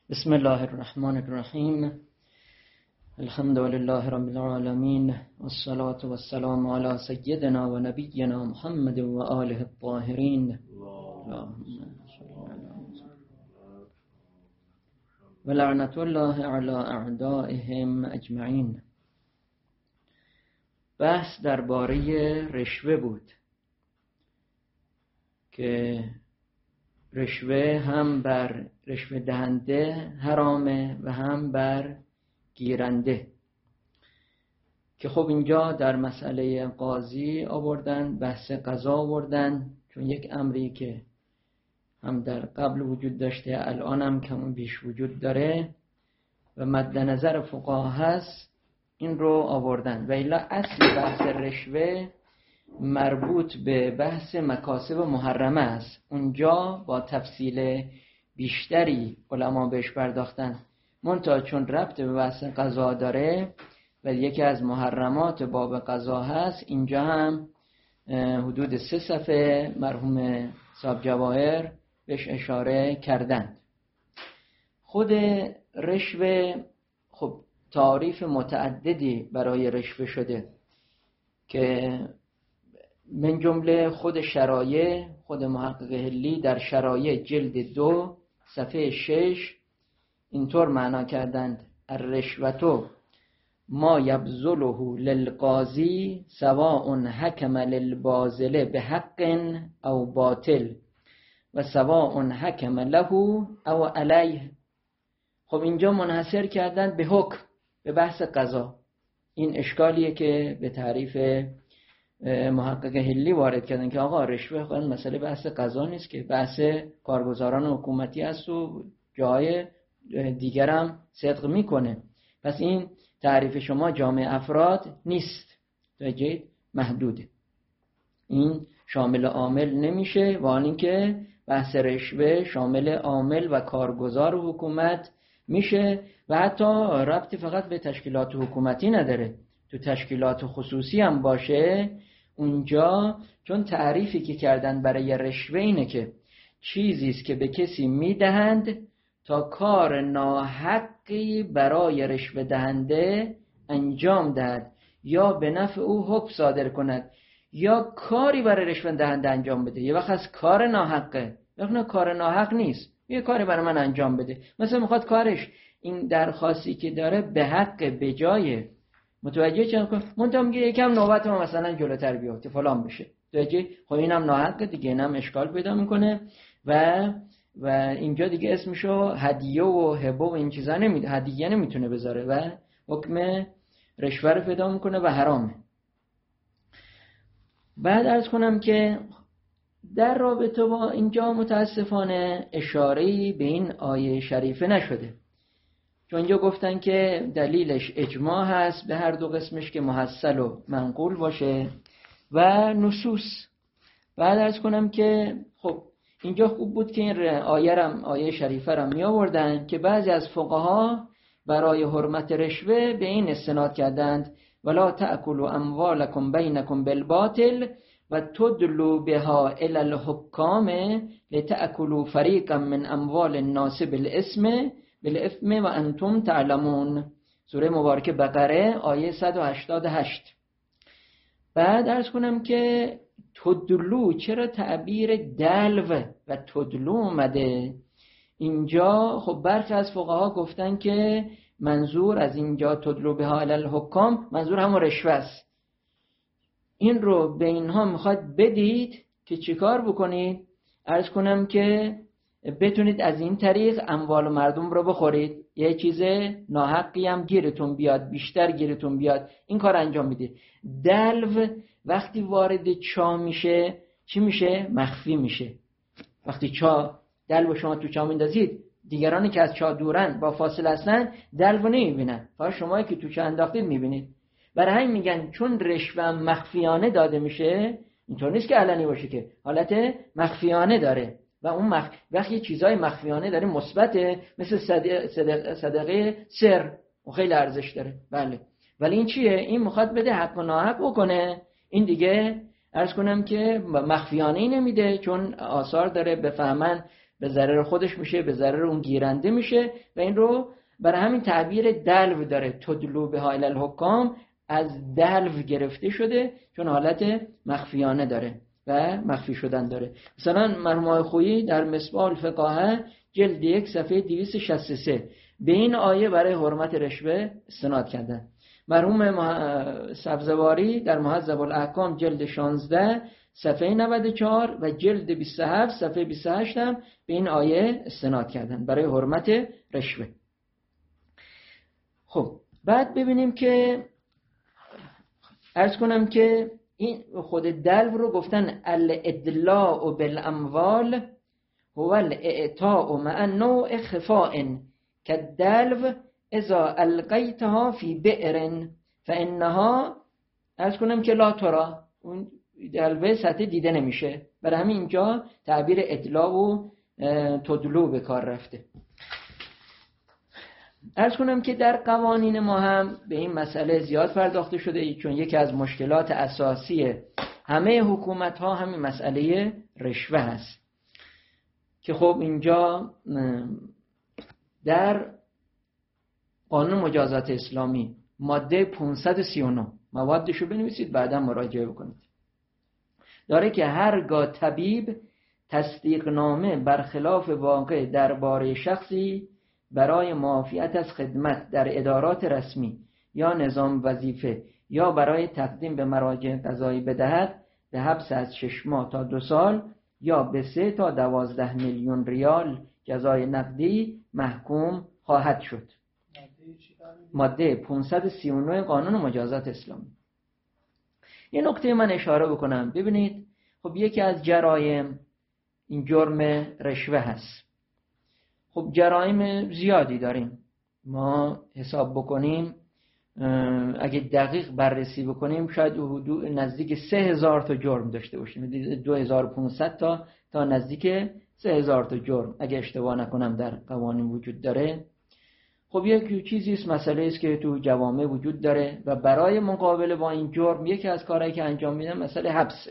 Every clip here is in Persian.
بسم الله الرحمن الرحیم. الحمد لله رب العالمین والصلاة والسلام علی سیدنا و نبینا محمد و آله الطاهرین و لعنت الله علی اعدائهم اجمعین. بحث درباره رشوه بود که رشوه هم بر رشوه دهنده حرامه و هم بر گیرنده، که خب اینجا در مسئله قاضی آوردن، بحث قضا آوردن، چون یک امری که هم در قبل وجود داشته الان هم کم بیش وجود داره و مد نظر فقها هست، این رو آوردن. و الا اصل بحث رشوه مربوط به بحث مکاسب محرمه است. اونجا با تفصیل بیشتری علما بهش پرداختن، منتها چون ربط به بحث قضا داره و یکی از محرمات باب قضا هست، اینجا هم حدود 3 صفحه مرحوم صاحب جواهر بهش اشاره کردند. خود رشوه خب تعریف متعددی برای رشوه شده که من جمله خود شرایع، خود محقق حلی در شرایع جلد 2 صفحه 6 اینطور معنا کردند: الرشوة ما یبذله للقاضی سواء حکم للباذل بحق او باطل و سواء حکم له او علیه. خب اینجا منحصر کردند به حکم، به بحث قضا. این اشکالیه که به تعریف محقق حلی وارد کردن که آقا رشوه خود مسئله بحث قضا نیست، که بحث کارگزاران حکومتی است و جای دیگرم صدق میکنه. پس این تعریف شما جامع افراد نیست، توجه محدوده، این شامل عامل نمیشه. و آن اینکه بحث رشوه شامل عامل و کارگزار حکومت میشه و حتی ربطی فقط به تشکیلات حکومتی نداره، تو تشکیلات خصوصی هم باشه. اونجا چون تعریفی که کردن برای رشوه اینه که چیزی است که به کسی میدهند تا کار ناحقی برای رشوه دهنده انجام دهد یا به نفع او حکم صادر کند یا کاری برای رشوه دهنده انجام بده. یه وقت از کار ناحقه، وقت کار ناحق نیست، یه کاری برای من انجام بده. مثلا میخواد کارش این درخواستی که داره به حق به جای متوجه چند کن، منتها میگه یکم نوبت ما مثلا جلوتر بیاد فلان بشه، توجه. خب اینم ناحق دیگه، اینم اشکال پیدا میکنه و اینجا دیگه اسمشو هدیه و هبه و این چیزا نمیده، هدیه نمیتونه بذاره و حکم رشوه رو پیدا میکنه و حرامه. بعد عرض کنم که در رابطه با اینجا متاسفانه اشاره‌ای به این آیه شریفه نشده، چون اینجا گفتن که دلیلش اجماع هست به هر دو قسمش که محصل و منقول باشه و نصوص. بعد عرض کنم که خب اینجا خوب بود که این آیه شریفه را می آوردن که بعضی از فقها برای حرمت رشوه به این استناد کردند: ولا تأکلوا اموالکم بینکم بالباطل و تدلوا بها الی الحکام لتأکلوا فریقا من اموال الناس بالاثم و انتم تعلمون. سوره مبارکه بقره آیه 188. بعد عرض کنم که تدلو، چرا تعبیر دلو و تدلو اومده اینجا؟ خب برخی از فقها گفتن که منظور از اینجا تدلو بها علی الحکام منظور همون رشوه است. این رو به اینها میخواد بدید که چیکار بکنید؟ عرض کنم که بتونید از این طریق اموال مردم رو بخورید، یه چیز ناحقی هم گیرتون بیاد، بیشتر گیرتون بیاد، این کار انجام میدید. دلو وقتی وارد چاه میشه چی میشه؟ مخفی میشه. وقتی دلو شما تو چاه میندازید، دیگرانی که از چاه دورن با فاصله هستن دلو نمیبینن، فقط شمایی که تو چاه انداختید میبینید. برای همین میگن چون رشوه مخفیانه داده میشه، اینطور نیست که علنی باشه، که حالت مخفیانه داره و اون وقتی چیزای مخفیانه داره مثبته، مثل صدقه سر و خیلی ارزش داره، بله. ولی این چیه؟ این میخواد بده حق و ناحق بکنه. این دیگه عرض کنم که مخفیانه ای نمیده، چون آثار داره بفهمن به ضرر خودش میشه، به ضرر اون گیرنده میشه و این رو برای همین تعبیر دلو داره. تدلو بها الی الحکام از دلو گرفته شده چون حالت مخفیانه داره و مخفی شدن داره. مثلا مرحوم آقای خویی در مصباح الفقاهه جلد 1 صفحه 263 به این آیه برای حرمت رشوه استناد کردن. مرحوم سبزواری در مهذب الاحکام جلد 16 صفحه 94 و جلد 27 صفحه 28 هم به این آیه استناد کردن برای حرمت رشوه. خب بعد ببینیم که عرض کنم که این خود دلو رو گفتن الادلاء بالاموال هو الاعطاء مع نوع خفاء كالدلو اذا القیتها فی بئر فانها عرض کنم که لا ترى، اون دلوه سطح دیده نمیشه، برای همین اینجا تعبیر ادلاء و تدلو به کار رفته. عرض کنم که در قوانین ما هم به این مسئله زیاد پرداخته شده چون یکی از مشکلات اساسی همه حکومت ها همین مسئله رشوه هست که خب اینجا در قانون مجازات اسلامی ماده 539 موادشو بنویسید بعدا مراجعه بکنید، داره که هرگاه طبیب تصدیقنامه برخلاف واقع درباره شخصی برای معافیت از خدمت در ادارات رسمی یا نظام وظیفه یا برای تقدیم به مراجع قضایی بدهد به حبس از 6 ماه تا 2 سال یا به 3 تا 12 میلیون ریال جزای نقدی محکوم خواهد شد. ماده 539 قانون مجازات اسلامی. یه نکته من اشاره بکنم، ببینید خب یکی از جرایم این جرم رشوه هست. خب جرایم زیادی داریم، ما حساب بکنیم اگه دقیق بررسی بکنیم شاید حدود نزدیک 3000 تا جرم داشته باشیم، 2500 تا نزدیک 3000 تا جرم اگه اشتباه نکنم در قوانین وجود داره. خب یک چیزی است، مسئله است که تو جوامع وجود داره و برای مقابله با این جرم یکی از کارهایی که انجام میدن مسئله حبسه.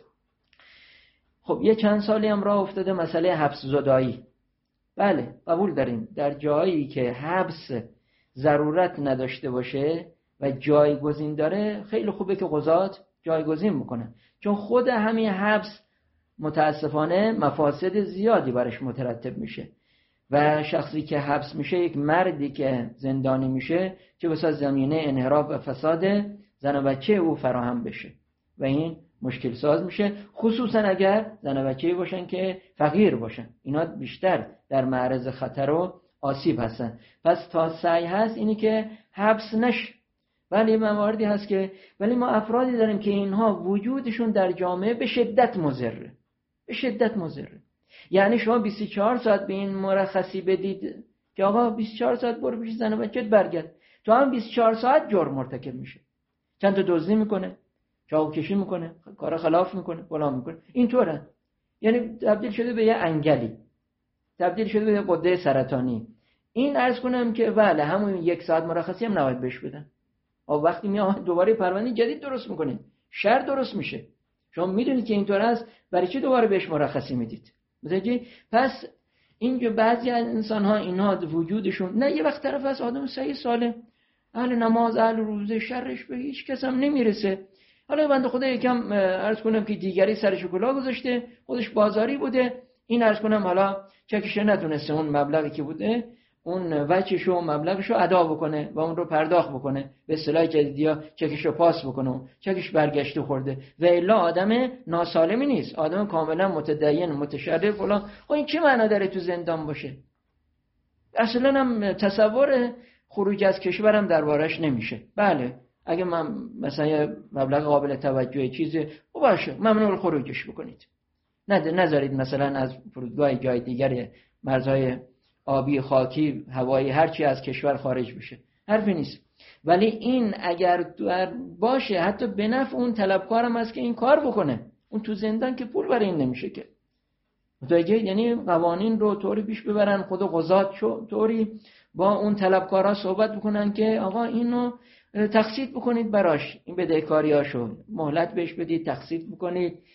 خب یه چند سالی هم راه افتاده مسئله حبس زدایی. بله قبول داریم در جایی که حبس ضرورت نداشته باشه و جایگزین داره خیلی خوبه که قضات جایگزین بکنن، چون خود همین حبس متاسفانه مفاسد زیادی برش مترتب میشه و شخصی که حبس میشه، یک مردی که زندانی میشه، چه بسا زمینه انحراف و فساد زن و بچه او فراهم بشه و این مشکل ساز میشه، خصوصا اگر زن و بچه‌ای باشن که فقیر باشن، اینا بیشتر در معرض خطر و آسیب هستن. پس تا سعی هست اینی که حبس نشه. ولی مواردی هست که ما افرادی داریم که اینها وجودشون در جامعه به شدت مضره. یعنی شما 24 ساعت به این مرخصی بدید که آقا 24 ساعت برو پیش زن و بچت برگرد، تو هم 24 ساعت جرم مرتکب میشه، چند تا دزدی میکنه، چاقوکشی میکنه، کار خلاف میکنه، فلان میکنه، اینطوره. یعنی تبدیل شده به یه انگلی، تبدیل شده به یه غده سرطانی. این عرض کنم که بله همون 1 ساعت مرخصی هم نباید بهش بدن. وقتی میاد دوباره پرونده جدید درست میکنه، شر درست میشه، شما میدونید که اینطور است، برای چی دوباره بهش مرخصی میدید؟ متوجه؟ پس اینجا بعضی از انسان ها اینها وجودشون نه، یه وقت طرف از آدم صحیح ساله، اهل نماز، اهل روزه، شرش به هیچ کس هم نمیرسه. حالا بنده خدا یکم عرض کنم که دیگری سرش کلاه گذاشته، خودش بازاری بوده، این عرض کنم حالا چکش نتونسته اون مبلغی که بوده اون وجهش و مبلغشو ادا بکنه و اون رو پرداخت بکنه، به اصطلاح جدیدیا چکشو پاس بکنه، چکش برگشته خورده و الا آدم ناسالمی نیست، آدم کاملا متدین متشرف فلان. خب این چه معنا داره تو زندان باشه؟ اصلا هم تصور خروج از کشورم دربارش نمیشه. بله اگه من مثلا مبلغ قابل توجه چیزی باشه ممنوع الخروجش بکنید، نذارید مثلا از فرودگاه جای دیگر مرزهای آبی، خاکی، هوایی، هر چی از کشور خارج بشه، حرفی نیست. ولی این اگر باشه حتی به نفع اون طلبکارم هست که این کار بکنه، اون تو زندان که پول برای این نمیشه که. متوجه؟ یعنی قوانین رو طوری پیش ببرن، خود قضات طوری با اون طلبکارا صحبت بکنن که آقا اینو تقسیط بکنید براش، این بدهکاریاشو مهلت بهش بدید، تقسیط بکنید،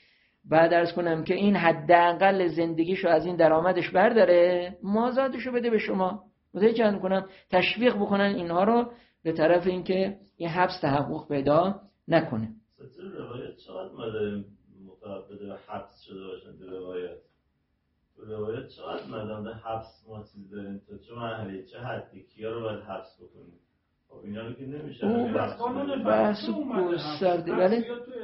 بعد عرض کنم که این حداقل زندگیشو از این درآمدش برداره، مازادشو بده به شما. متوجه کنم تشویق بکنن اینها رو به طرف اینکه این حبس تحقق پیدا نکنه. روایت چقدر مداریم متعبد حبس شده باشن؟ روایت چقدر مدام به حبس ما چیز داریم تا چه مرحله چه حدی کیا رو باید حبس بکنیم؟ خب اینا رو که نمیشه بحث گسترده. بله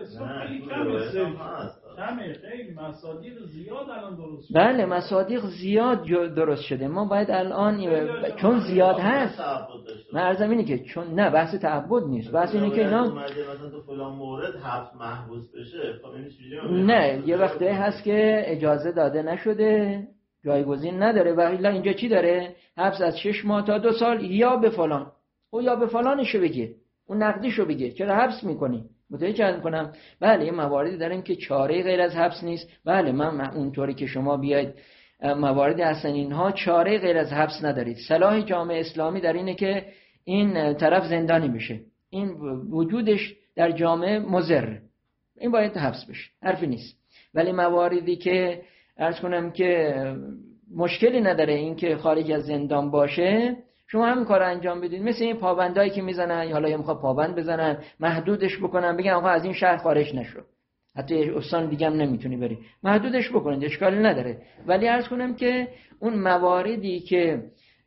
خیلی مصادیق زیاد الان درست شده. بله مصادیق زیاد درست شده. ما باید الان چون زیاد هست، من عرضم اینه که چون نه بحث تعبد نیست، بحث اینه که اینا مثلا تو فلان مورد حبس محبوس بشه. خب نه یه وقته هست که اجازه داده نشده، جایگزین نداره و الا اینجا چی داره؟ حبس از 6 ماه تا 2 سال یا به فلان. او یا به فلانشو بگه، اون نقدیشو بگه، چرا حبس میکنی؟ متوجه کنم. بله یه مواردی داریم که چاره غیر از حبس نیست. بله من اونطوری که شما بیاید موارد اصلا اینها چاره غیر از حبس ندارید. صلاح جامعه اسلامی در اینه که این طرف زندانی بشه، این وجودش در جامعه مضر، این باید حبس بشه، حرفی نیست. ولی مواردی که عرض کنم که مشکلی نداره این که خارج از زندان باشه، شما همین کار انجام بدید. مثل این پابندایی که میزنن، حالا یا میخواد پابند بزنن، محدودش بکنن، بگن آقا از این شهر خارج نشو، حتی استان دیگه هم نمیتونی بری، محدودش بکنید، اشکالی نداره. ولی عرض کنم که اون مواردی که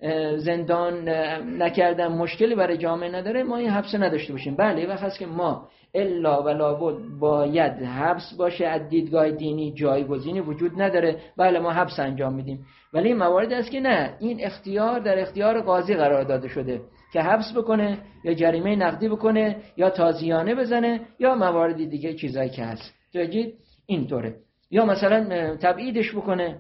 زندان نکردن مشکلی برای جامعه نداره، ما این حبس نداشته باشیم. بله وقت هست که ما الا و لابد باید حبس باشه، از دیدگاه دینی جایگزینی وجود نداره. بله ما حبس انجام میدیم، ولی این موارد است که نه، این اختیار در اختیار قاضی قرار داده شده که حبس بکنه یا جریمه نقدی بکنه یا تازیانه بزنه یا مواردی دیگه چیزایی که هست. توجید اینطوره. یا مثلا تبعیدش بکنه،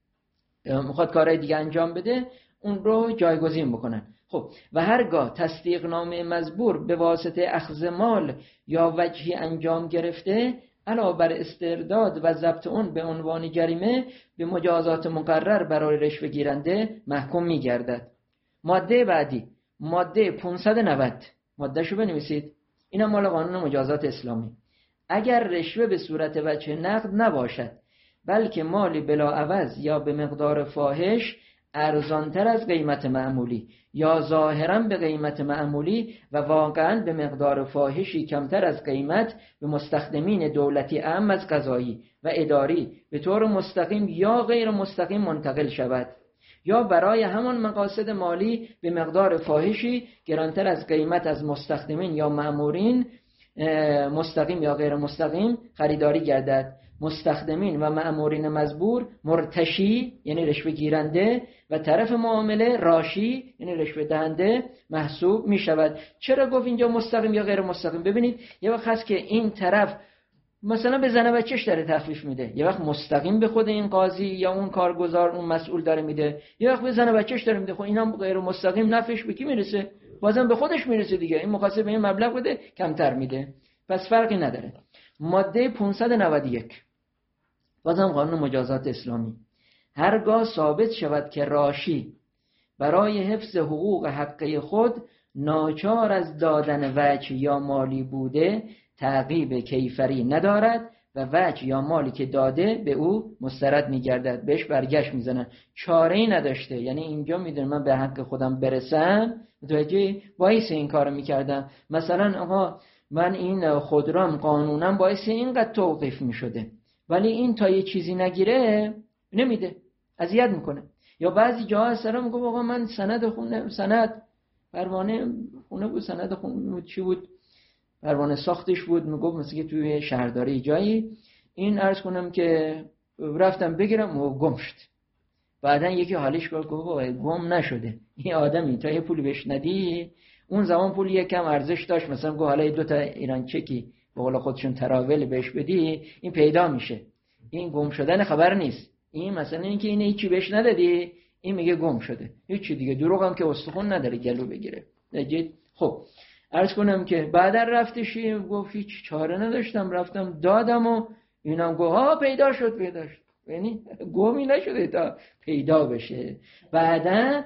میخواد کارهای دیگه انجام بده، اون رو جایگزین بکنن. خب و هرگاه تصدیق نامه مزبور به واسطه اخذ مال یا وجهی انجام گرفته، علاوه بر استرداد و ضبط اون به عنوان جریمه به مجازات مقرر برای رشوه گیرنده محکوم می‌گردد. ماده بعدی، ماده 590، ماده شو بنویسید، اینم مال قانون مجازات اسلامی. اگر رشوه به صورت وجه نقد نباشد بلکه مالی بلا عوض یا به مقدار فاحش ارزانتر از قیمت معمولی یا ظاهراً به قیمت معمولی و واقعاً به مقدار فاحشی کمتر از قیمت به مستخدمین دولتی اعم از قضایی و اداری به طور مستقیم یا غیر مستقیم منتقل شود، یا برای همان مقاصد مالی به مقدار فاحشی گرانتر از قیمت از مستخدمین یا مأمورین مستقیم یا غیر مستقیم خریداری گردد. مستخدمین و مأمورین مزبور مرتشی یعنی رشوه گیرنده و طرف معامله راشی یعنی رشوه دهنده محسوب می شود. چرا گفت اینجا مستقیم یا غیر مستقیم؟ ببینید یه وقت هست که این طرف مثلا به زن بچهش داره تخفیف میده، یه وقت مستقیم به خود این قاضی یا اون کارگزار اون مسئول داره میده، یه وقت به زن بچهش داره میده. خب اینا غیر مستقیم نفعش به کی میرسه؟ بازم به خودش میرسه دیگه. این مقایسه به این مبلغ بده کمتر میده، پس فرقی نداره. ماده 591 بازم قانون مجازات اسلامی، هرگاه ثابت شود که راشی برای حفظ حقوق حقه خود ناچار از دادن وجه یا مالی بوده تعقیب کیفری ندارد و وجه یا مالی که داده به او مسترد میگردد، بهش برگشت میزنن، چاره‌ای نداشته. یعنی اینجا میدونم من به حق خودم برسم، متوجه باعث این کارو میکردم. مثلا آقا من این خودروام قانونا باعث اینقدر توقیف میشده، ولی این تا یه چیزی نگیره نمیده، اذیت میکنه. یا بعضی جاها اصلا میگه آقا من سند پروانه خونه بود، سند خونه بود، چی بود، پروانه ساختش بود، میگفت مثلا که توی شهرداری جایی، این عرض کنم که رفتم بگیرم و گم شد. بعدن یکی حالش گفت گم نشده، این آدمی تا یه پولی بهش ندی، اون زمان پول یکم ارزش داشت، مثلا گفت حالا 2 تا ایران چکی به قول خودشون تراول بهش بدی، این پیدا میشه. این گم شدن خبر نیست، این مثلا اینکه این هیچی بهش ندادی، این میگه گم شده، هیچی دیگه. دروغ هم که استخون نداره گلو بگیره. نجید خب عرض کنم که بعد رفتشی گفت هیچ چاره نداشتم، رفتم دادم و اینم گفت ها پیدا شد. یعنی گمی نشده تا پیدا بشه. بعدن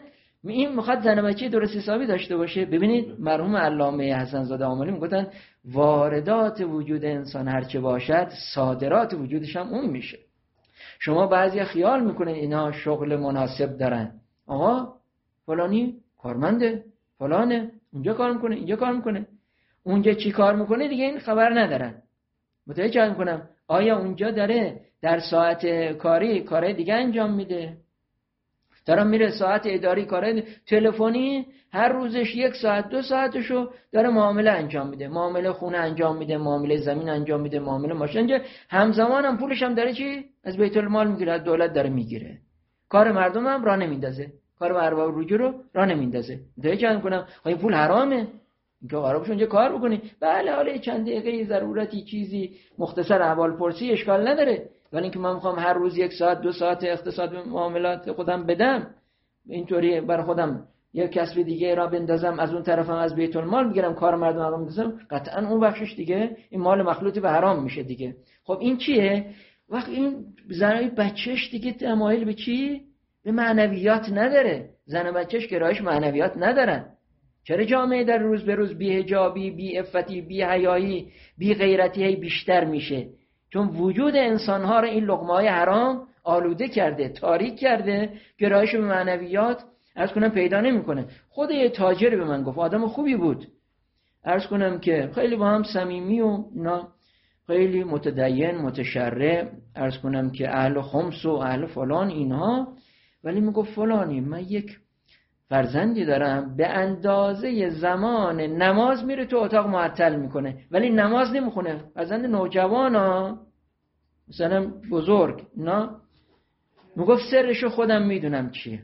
این میخواد زن بچه درست حسابی داشته باشه. ببینید مرحوم علامه حسن زاده آملی میگفتن واردات وجود انسان هرچه باشد صادرات وجودش هم اون میشه. شما بعضی خیال میکنن اینا شغل مناسب دارن، آقا فلانی کارمنده، فلانه اونجا کار میکنه، اینجا کار میکنه، اونجا چی کار میکنه دیگه این خبر ندارن. متوجه میکنم آیا اونجا داره در ساعت کاری کار دیگه انجام میده، داره میره ساعت اداری کار تلفنی هر روزش 1 ساعت 2 ساعتشو داره معامله انجام میده، معامله خونه انجام میده، معامله زمین انجام میده، معامله ماشین انجام، همزمان هم پولش هم داره چی از بیت المال میگیره، از دولت داره میگیره، کار مردم هم راه نمیندازه، کار ارباب رجوع رو راه نمیندازه. متوجه میکنم این پول حرامه، اینکه قرارش اونجا کار بکنی. بله حالا چند دقیقه ضرورتی چیزی مختصر احوال پرسی اشکال نداره، ولی اینکه من میخوام هر روز 1 ساعت 2 ساعت اقتصاد معاملات خودم بدم، اینطوری بر خودم یک کسب دیگه را بندازم، از اون طرفم از بیت المال میگیرم، کار مردم رو میندازم، قطعا اون بخشش دیگه این مال مخلوط به حرام میشه دیگه. خب این چیه؟ وقت این زنای بچهش دیگه تمایل به چی؟ به معنویات نداره. زن بچهش گرایش معنویات ندارن. چرا جامعه در روز به روز بی حجابی، بی عفتی، بی حیایی، بی غیرتی بیشتر میشه؟ چون وجود انسانها رو این لقمه‌های حرام آلوده کرده، تاریک کرده، گرایش به معنویات عرض کنم پیدا نمیکنه. خود یه تاجر به من گفت، آدم خوبی بود، عرض کنم که خیلی با هم صمیمی و اینا، خیلی متدین متشرع، عرض کنم که اهل خمس و اهل فلان اینها، ولی میگفت فلانی من یک فرزندی دارم به اندازه زمان نماز میره تو اتاق معطل میکنه، ولی نماز نمیخونه، فرزند نوجوان ها مثلا بزرگ نه، میگفت سرشو خودم میدونم چیه،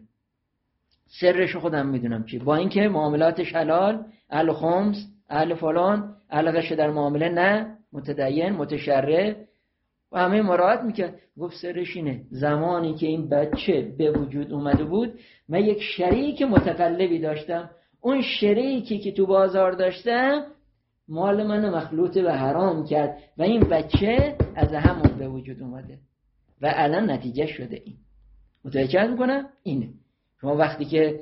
سرشو خودم میدونم چیه، با اینکه معاملاتش حلال، اهل خمس اهل فلان، علاقش در معامله نه، متدین متشرع و همه مراعات میکرد. گفت سرش اینه زمانی که این بچه به وجود اومده بود من یک شریک متقلبی داشتم، اون شریکی که تو بازار داشتم مال من مخلوط به حرام کرد و این بچه از همون به وجود اومده و الان نتیجه شده این. متوجه میکنم اینه. شما وقتی که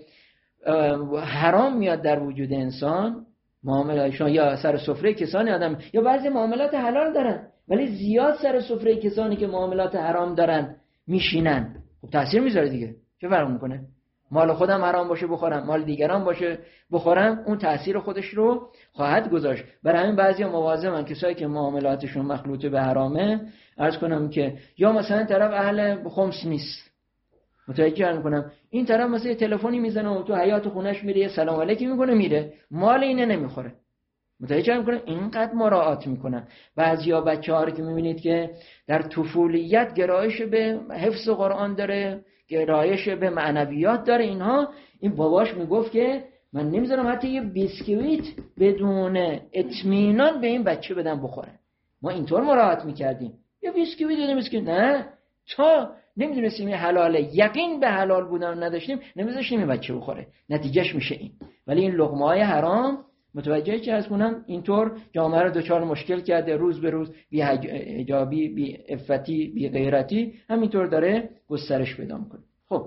حرام میاد در وجود انسان، معامله شما یا سر سفره کسانی آدم، یا بعضی معاملات حلال دارن ولی زیاد سر سفره کسانی که معاملات حرام دارن میشینن، خب تاثیر میذاره دیگه. چه فرق میکنه؟ مال خودم حرام باشه بخورم، مال دیگران باشه بخورم، اون تاثیر خودش رو خواهد گذاشت. برای همین بعضیا مواظبن کسایی که معاملاتشون مخلوط به حرامه، عرض کنم که یا مثلا طرف اهل خمس نیست، متوجه میکنم این طرف مثلا تلفنی میزنه و تو حیاط خونش میره سلام علیکی میکنه میره، مال اینه نمیخوره. متوجه میکنه اینقدر مراعات میکنن. بعضیا بچه‌ها رو که میبینید که در طفولیت گرایش به حفظ قرآن داره، گرایش به معنویات داره، اینها این باباش میگفت که من نمیذارم حتی یه بیسکویت بدون اطمینان به این بچه بدم بخوره. ما اینطور مراعات میکردیم، یه بیسکویت بدیم نه، تا نمیدونستیم این حلاله، یقین به حلال بودن نداشتیم، نمیذاشتیم این بچه بخوره، نتیجهش میشه این. ولی این لقمه‌های حرام متوجه چه از کنم اینطور جامعه رو دچار مشکل کرده، روز به روز بی حجابی، بی عفتی، بی غیرتی همینطور داره گسترش پیدا میکنه. خب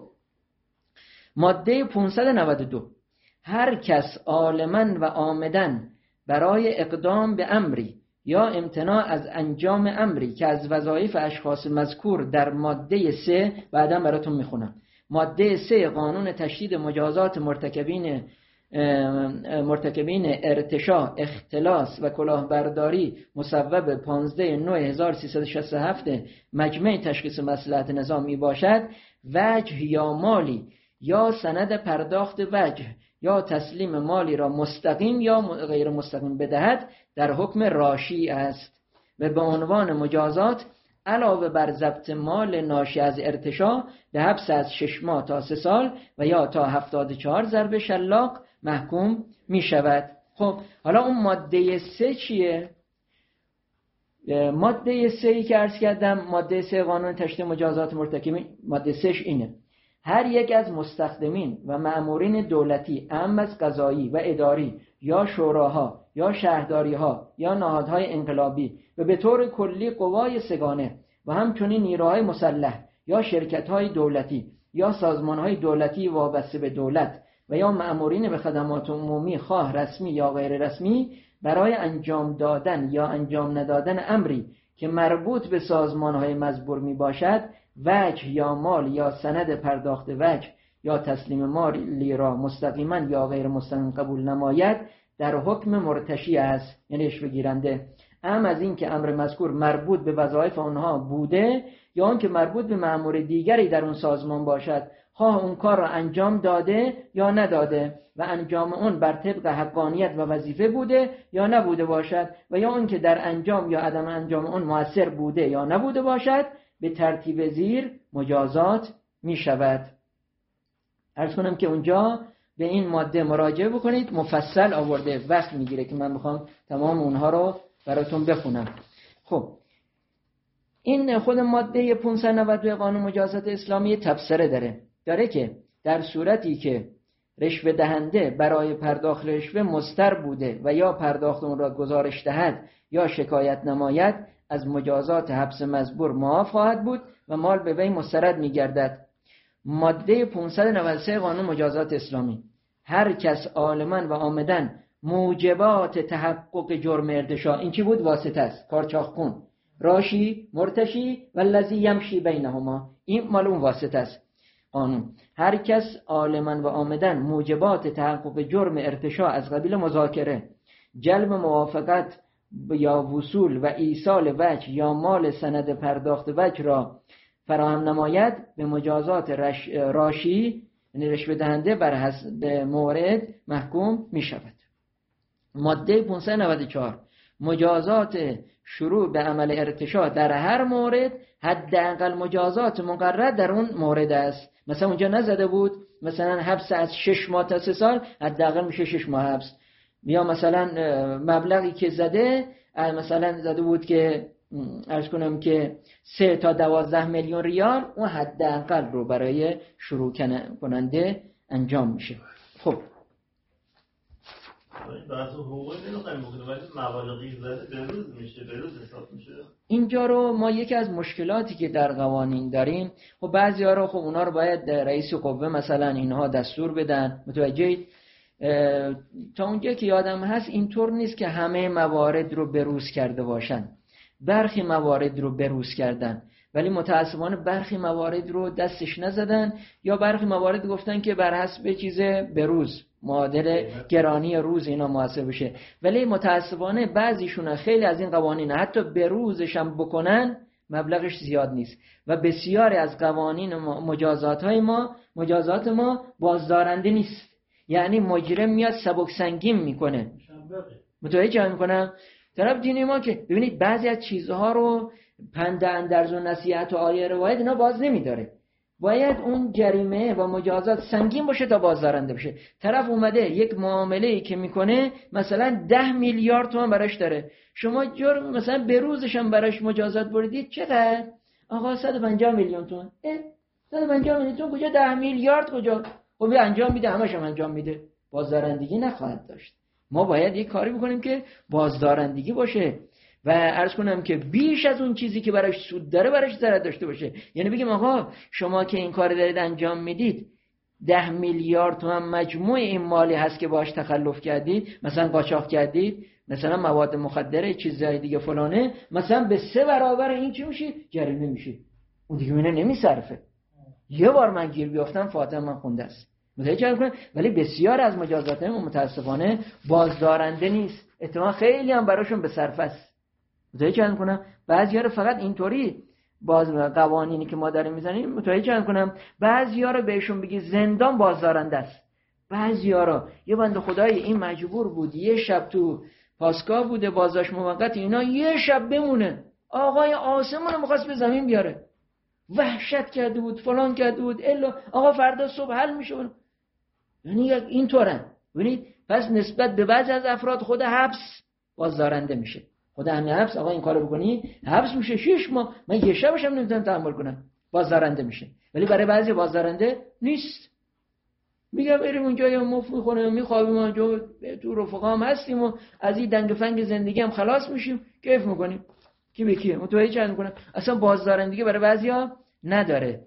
ماده 592 هر کس عالماً و عامداً برای اقدام به امری یا امتناع از انجام امری که از وظایف اشخاص مذکور در ماده 3 بعداً براتون میخونم، ماده 3 قانون تشدید مجازات مرتکبین ارتشاء، اختلاس و کلاهبرداری مصوب 15/9/1367 مجمع تشخیص مصلحت نظامی باشد، وجه یا مالی یا سند پرداخت وجه یا تسلیم مالی را مستقیم یا غیر مستقیم بدهد در حکم راشی است و به عنوان مجازات علاوه بر ضبط مال ناشی از ارتشاء به حبس از 6 ماه تا 3 سال و یا تا 74 ضرب شلاق محکوم می شود. خب حالا اون ماده 3 چیه؟ ماده 3 که عرض کردم، ماده 3 قانون تشدید مجازات مرتکبین، ماده 3 اینه: هر یک از مستخدمین و مأمورین دولتی، اعم از قضایی و اداری یا شوراها یا شهرداریها یا نهادهای انقلابی و به طور کلی قوای سگانه و همچنین نیروهای مسلح یا شرکت‌های دولتی یا سازمان‌های دولتی وابسته به دولت و یا مأمورین به خدمات عمومی خواه رسمی یا غیر رسمی برای انجام دادن یا انجام ندادن امری که مربوط به سازمان‌های مذکور می باشد وجه یا مال یا سند پرداخت وجه یا تسلیم مالی را مستقیما یا غیر مستقیم قبول نماید در حکم مرتشی است، یعنی رشوه گیرنده، هم از این که امر مذکور مربوط به وظایف آنها بوده یا آن که مربوط به مأمور دیگری در اون سازمان باشد، خواه اون کار را انجام داده یا نداده و انجام اون بر طبق حقانیت و وظیفه بوده یا نبوده باشد و یا اون که در انجام یا عدم انجام اون مؤثر بوده یا نبوده باشد، به ترتیب زیر مجازات می شود. عرض کنم که اونجا به این ماده مراجعه بکنید، مفصل آورده، وقت میگیره که من میخوام تمام اونها رو براتون بخونم. خب این خود ماده 592 قانون مجازات اسلامی تبصره داره که در صورتی که رشوه دهنده برای پرداخت رشوه مضطر بوده و یا پرداخت اون را گزارش دهد یا شکایت نماید، از مجازات حبس مجبور معاف خواهد بود و مال به وی مسترد می‌گردد. ماده 593 قانون مجازات اسلامی: هر کس عالما و عامدا موجبات تحقق جرم ارتشاء، این چی بود؟ واسطه است، کارچاخکن، راشی، مرتشی و الذی یمشی بینهما، این مال اون واسطه است. قانون: هر کس عالما و عامدا موجبات تحقق جرم ارتشاء از قبیل مذاکره، جلب موافقت یا وصول و ایصال وجه یا مال سند پرداخت وجه را فراهم نماید، به مجازات راشی، یعنی رشوه دهنده، بر حسب مورد محکوم می شود. ماده 594 مجازات شروع به عمل ارتشاء در هر مورد حداقل مجازات مقرر در اون مورد است. مثلا اونجا نزده بود مثلا حبس از 6 ماه تا 3 سال، حداقل میشه 6 ماه حبس. یا مثلا مبلغی که زده، مثلا زده بود که عرض کنم که 3 تا 12 میلیون ریال، اون حداقل رو برای شروع کننده انجام میشه. خب بعضی حقوقی نمیخوایم بکنیم ولی مبالغی زده به روز میشه، به روز حساب میشه. اینجا رو ما یکی از مشکلاتی که در قوانین داریم، خب بعضی‌ها رو خب اونا رو باید رئیس قوه مثلا اینها دستور بدن، متوجهید؟ تا اونجا که یادم هست اینطور نیست که همه موارد رو بروز کرده باشن، برخی موارد رو بروز کردن ولی متاسفانه برخی موارد رو دستش نزدن، یا برخی موارد گفتن که بر حسب چیز بروز معادل گرانی روز اینا محاسب بشه، ولی متاسفانه بعضیشون خیلی از این قوانین حتی بروزش هم بکنن مبلغش زیاد نیست و بسیاری از قوانین مجازات ما بازدارنده نیست، یعنی مجرم میاد سبک سنگین میکنه. متوجه میکنم طرف دین ما که ببینید بعضی از چیزها رو پند اندرز و نصیحت و آیه روایت اینا باز نمیداره، باید اون جریمه و مجازات سنگین باشه تا بازدارنده بشه. طرف اومده یک معامله‌ای که میکنه مثلا 10 میلیارد تومان براش داره، شما جرم مثلا به روزش هم براش مجازات بردید چقدر؟ آقا 150 میلیون تومان. 150 میلیون تومان کجا؟ 10 میلیارد کجا؟ خب انجام میده، همش هم انجام میده، بازدارندگی نخواهد داشت. ما باید یک کاری بکنیم که بازدارندگی باشه و عرض کنم که بیش از اون چیزی که براش سود داره براش ضرر داشته باشه. یعنی بگیم آقا شما که این کار دارید انجام میدید 10 میلیارد تومان مجموع این مالی هست که باش تخلف کردید، مثلا قاچاق کردید، مثلا مواد مخدره، چیزای دیگه فلانه، مثلا به 3 برابر این چی میشه؟ جریمه میشه. اون دیگه منه نمیصرفه. یه بار من گیر بیافتم فاطمه من خونده است. متوجه کنید؟ ولی بسیار از مجازات ما متاسفانه بازدارنده نیست، احتمال خیلی هم براشون به صرفه است. متوجه کنم بعضیا رو فقط اینطوری باز قوانینی که ما داریم میزنیم متوجه کنم بعضیا رو بهشون بگی زندان بازدارنده است، بعضیا رو یه بنده خدای این مجبور بود یه شب تو پاسگاه بوده بازداشت موقت، اینا یه شب بمونه، آقای آسمون رو می‌خواست به زمین بیاره، وحشت کرده بود، فلان کرده بود، الا آقا فردا صبح حل میشه. یعنی اینطورن. ببینید پس نسبت به بعضی از افراد خود حبس بازدارنده میشه، خود همین حبس آقا این کارو بکنی حبس میشه 6 ماه، من یه شبش هم نمیتونم تحمل کنم، بازدارنده میشه. ولی برای بعضی بازدارنده نیست، میگم بریم اونجا یا مفت میخوریم میخوابیم اونجا تو رفقا هم هستیم و از این دنگ فنگ زندگی هم خلاص میشیم، کیف میکنیم، کی به کیه. متوجه میکنم اصلا بازدارندگی برای بعضیا نداره.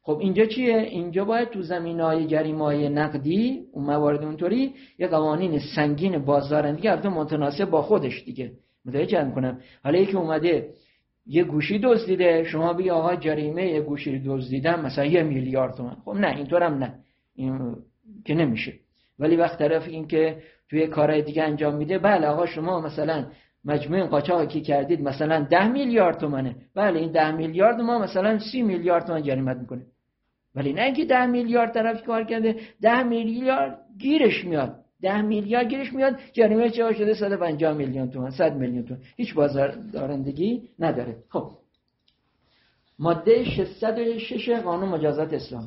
خب اینجا چیه؟ اینجا باید تو زمینه‌های جریمه‌های نقدی اون موارد اونطوری یه قوانین سنگین بازدارندگی البته متناسب با خودش دیگه متوجه می‌کنم. حالا یکی اومده یه گوشی دزدیده، شما بگی آقا جریمه یه گوشی دزدیدن مثلا 1 میلیارد تومان. خب نه، اینطورم نه، این که نمیشه. ولی وقت طرف این که توی کارهای دیگه انجام میده، بله آقا شما مثلا مجموع قاچاقی که کردید مثلا 10 میلیارد تومانه، بله این 10 میلیارد ما مثلا 30 میلیارد تومان جریمت میکنه. ولی نه اینکه 10 میلیارد طرف کار کرده 10 میلیارد گیرش میاد، 10 میلیارد گیرش میاد، جریمه چه شده 150 میلیون تومان، 100 میلیون تومان، هیچ بازدارندگی نداره. خب ماده 606 قانون مجازات اسلامی،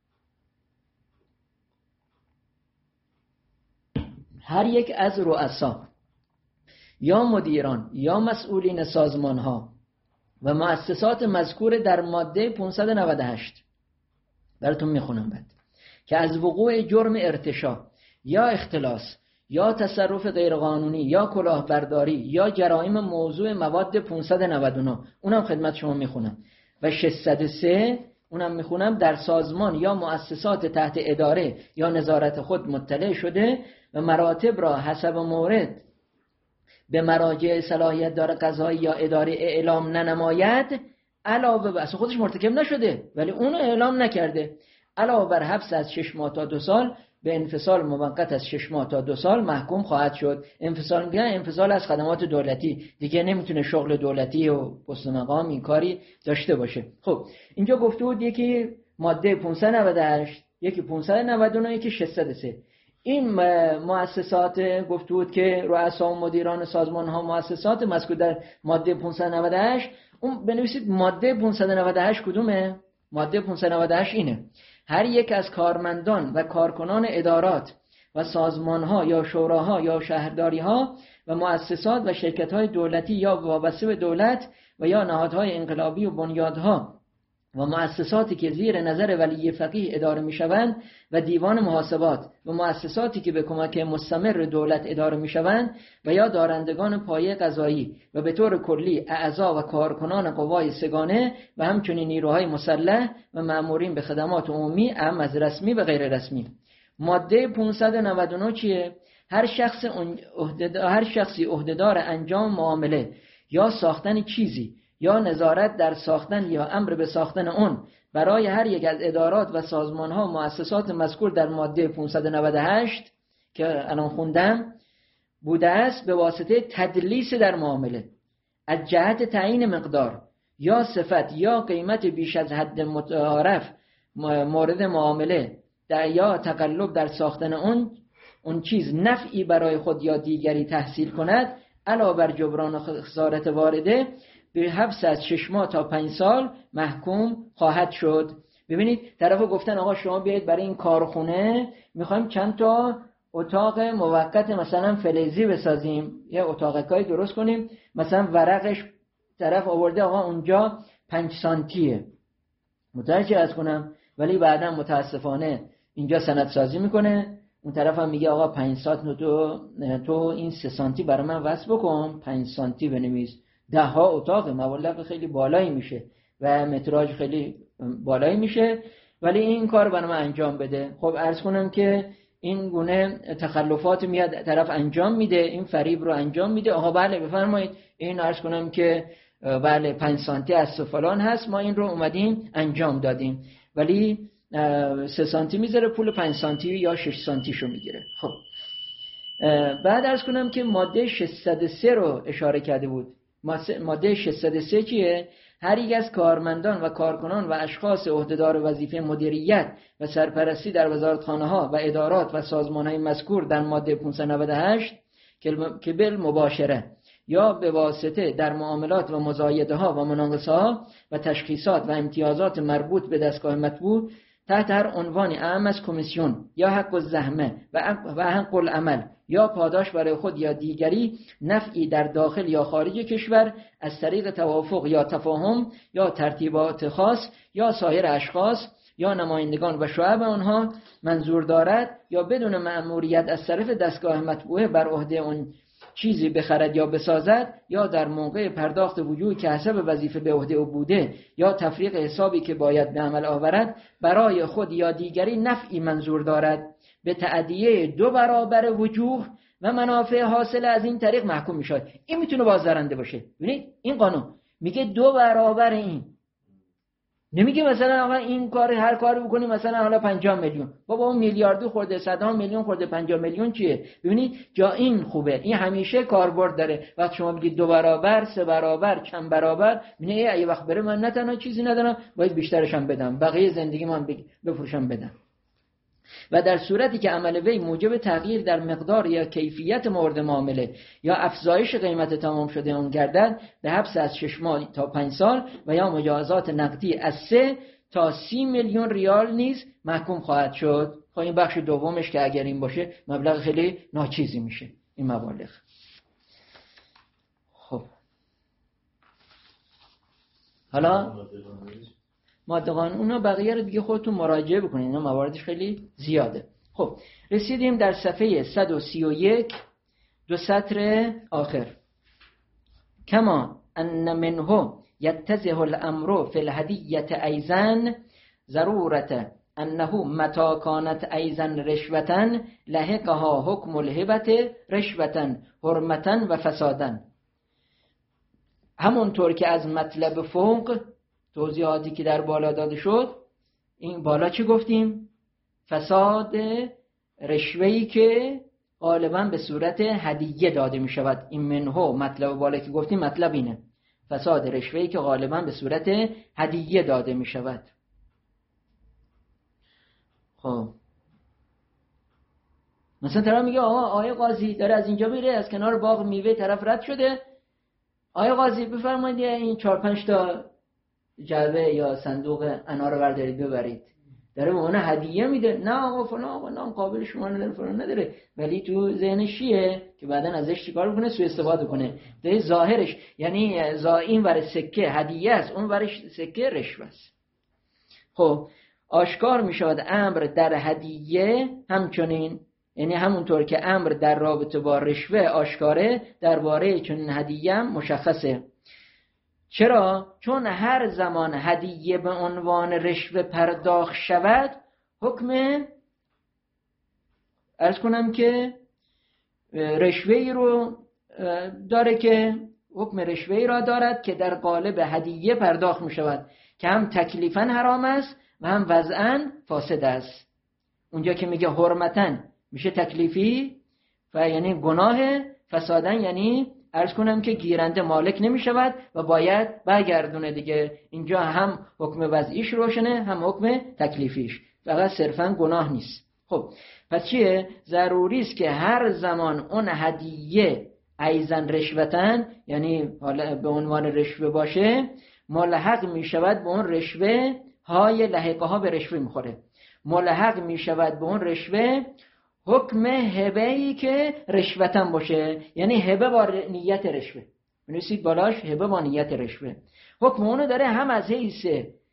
هر یک از رؤسا یا مدیران یا مسئولین سازمان‌ها و مؤسسات مذکور در ماده 598 براتون میخونم بعد، که از وقوع جرم ارتشاء یا اختلاس یا تصرف غیرقانونی یا کلاهبرداری یا جرایم موضوع مواد 599 اونم خدمت شما میخونم و 603 اونم میخونم در سازمان یا مؤسسات تحت اداره یا نظارت خود مطلع شده و مراتب را حسب مورد به مراجع صلاحیت داره قضایی یا اداره اعلام ننماید، علاوه بر اصلا خودش مرتکب نشده ولی اونو اعلام نکرده، علاوه بر حبس از 6 ماه تا 2 سال به انفصال موقت از 6 ماه تا 2 سال محکوم خواهد شد. انفصال میگن انفصال از خدمات دولتی، دیگه نمیتونه شغل دولتی و پست مقام این کاری داشته باشه. خب اینجا گفته بود یکی ماده 598، یکی 599، یکی 603. این مؤسسات گفته بود که رؤسا و مدیران سازمان ها مؤسسات مذکور در ماده 598، اون بنویسید ماده 598 کدومه؟ ماده 598 اینه: هر یک از کارمندان و کارکنان ادارات و سازمان ها یا شوراها یا شهرداری ها و مؤسسات و شرکت های دولتی یا وابسته به دولت و یا نهادهای انقلابی و بنیادها و مؤسساتی که زیر نظر ولی فقیه اداره میشوند و دیوان محاسبات و مؤسساتی که به کمک مستمر دولت اداره میشوند و یا دارندگان پایه قضایی و به طور کلی اعضا و کارکنان قوای سگانه و همچنین نیروهای مسلح و مأمورین به خدمات عمومی اعم از رسمی و غیر رسمی. ماده 599 چیه؟ هر شخصی عهدهدار انجام معامله یا ساختن چیزی یا نظارت در ساختن یا امر به ساختن اون برای هر یک از ادارات و سازمان‌ها و مؤسسات مذکور در ماده 598 که الان خوندم بوده است به واسطه تدلیس در معامله از جهت تعیین مقدار یا صفت یا قیمت بیش از حد متعارف مورد معامله یا تقلب در ساختن اون چیز نفعی برای خود یا دیگری تحصیل کند، علاوه بر جبران خسارت وارده به حبس از 6 ماه تا 5 سال محکوم خواهد شد. ببینید طرفو گفتن آقا شما بیایید برای این کارخونه میخوایم چند تا اتاق موقت مثلا فلزی بسازیم، یه اتاقکایی درست کنیم، مثلا ورقش طرف آورده آقا اونجا 5 سانتیه، متوجه از کنم، ولی بعدا متاسفانه اینجا سندسازی میکنه، اون طرف هم میگه آقا 5 سانتی تو این 3 سانتی برای من وصل بکن، 5 سانتی بنویس. 10 اتاق مبلغ خیلی بالایی میشه و متراژ خیلی بالایی میشه، ولی این کار برای من انجام بده. خب عرض کنم که این گونه تخلفات میاد طرف انجام میده، این فریب رو انجام میده. آقا بله بفرمایید، این عرض کنم که بله 5 سانتی از فلان هست، ما این رو اومدیم انجام دادیم، ولی 3 سانتی میذاره پول 5 سانتی یا 6 سانتیشو میگیره. خب بعد عرض کنم که ماده 603 رو اشاره کرده بود. ماده 603 چیه؟ هر یک از کارمندان و کارکنان و اشخاص عهدهدار وظیفه مدیریت و سرپرستی در وزارتخانه‌ها و ادارات و سازمان‌های مذکور در ماده 598 که بالمباشره یا به واسطه در معاملات و مزایده‌ها و مناقصه‌ها و تشخیصات و امتیازات مربوط به دستگاه مطبوع تحت هر عنوانی اعم از کمیسیون یا حق الزحمه و حق العمل یا پاداش برای خود یا دیگری نفعی در داخل یا خارج کشور از طریق توافق یا تفاهم یا ترتیبات خاص یا سایر اشخاص یا نمایندگان و شعب آنها منظور دارد یا بدون مأموریت از طرف دستگاه مطبوعه بر عهده اون چیزی بخرد یا بسازد، یا در موقع پرداخت وجوهی که حسب وظیفه به عهده او بوده، یا تفریق حسابی که باید به عمل آورد، برای خود یا دیگری نفعی منظور دارد، به تأدیه 2 برابر وجوه و منافع حاصل از این طریق محکوم میشود. این میتونه بازدارنده باشه. ببینید این قانون میگه 2 برابر این. نمیگه مثلا آقا این کار هر کاری بکنی مثلا حالا 50 میلیون. بابا اون میلیاردی خورده، صدها میلیون خورده، 50 میلیون چیه؟ ببینید جا این خوبه. این همیشه کاربرد داره. وقتی شما میگید 2 برابر، 3 برابر، چند برابر، میگه یه وقت بره من نه تنها چیزی ندارم، باید بیشترش هم بدم. بقیه زندگی من بفروشم بدم. و در صورتی که عمل وی موجب تغییر در مقدار یا کیفیت مورد معامله یا افزایش قیمت تمام شده اون گردد، به حبس از 6 ماه تا 5 سال و یا مجازات نقدی از 3 تا 30 میلیون ریال نیز محکوم خواهد شد. خب این بخش دومش که اگر این باشه مبلغ خیلی ناچیزی میشه این مبالغ. خب حالا ماده قانون اونا بقیه رو دیگه خودتون مراجعه بکنید، اینا مواردش خیلی زیاده. خب رسیدیم در صفحه 131 2 سطر آخر. کما ان منه یتضح الامر فی الهدیه ایضا ضرورت انه متى كانت ایضا رشوة لحقها حکم الهبه رشوة حرمة و فسادا. همونطور که از مطلب فوق توضیحاتی که در بالا داده شد، این بالا چی گفتیم؟ فساد رشوه‌ای که غالبا به صورت هدیه داده می شود. این منهو مطلب بالا که گفتیم مطلب اینه، فساد رشوه‌ای که غالبا به صورت هدیه داده می شود. خب مثلا طرف میگه آقای قاضی داره از اینجا میره، از کنار باغ میوه طرف رد شده، آقای قاضی بفرمایید این 4-5 تا جعبه یا صندوق انار رو بردارید ببرید. داره به اون هدیه میده. نه آقا فلان آقا نه قابل شما نداره فلان نداره، ولی تو ذهنش چیه که بعدن ازش چیکار بکنه؟ سوء استفاده کنه. ده ظاهرش یعنی این ور سکه هدیه است، اون ورش سکه رشوه است. خب آشکار میشود امر در هدیه همچنین، یعنی همونطور که امر در رابطه با رشوه آشکاره، درباره چنین هدیه هم مشخصه. چرا؟ چون هر زمان هدیه به عنوان رشوه پرداخت شود، حکم عرض کنم که رشوه‌ای رو داره، که حکم رشوه‌ای را دارد که در قالب هدیه پرداخت می شود، که هم تکلیفاً حرام است و هم وضعاً فاسد است. اونجا که میگه حرمتاً میشه تکلیفی و یعنی گناه، فساداً یعنی عرض کنم که گیرنده مالک نمی شود و باید برگردونه دیگه. اینجا هم حکم وضعیش روشنه هم حکم تکلیفیش، فقط صرفاً گناه نیست. خب پس چیه؟ ضروری است که هر زمان اون هدیه ایضاً رشوتن، یعنی حالا به عنوان رشوه باشه، ملحق می شود به اون رشوه های لحقه ها به رشوه میخوره، ملحق می شود به اون رشوه حکم هبه‌ای که رشوتن باشه، یعنی هبه با نیت رشوه. بنویسید بالاش هبه با نیت رشوه. حکم اونو داره هم از حیث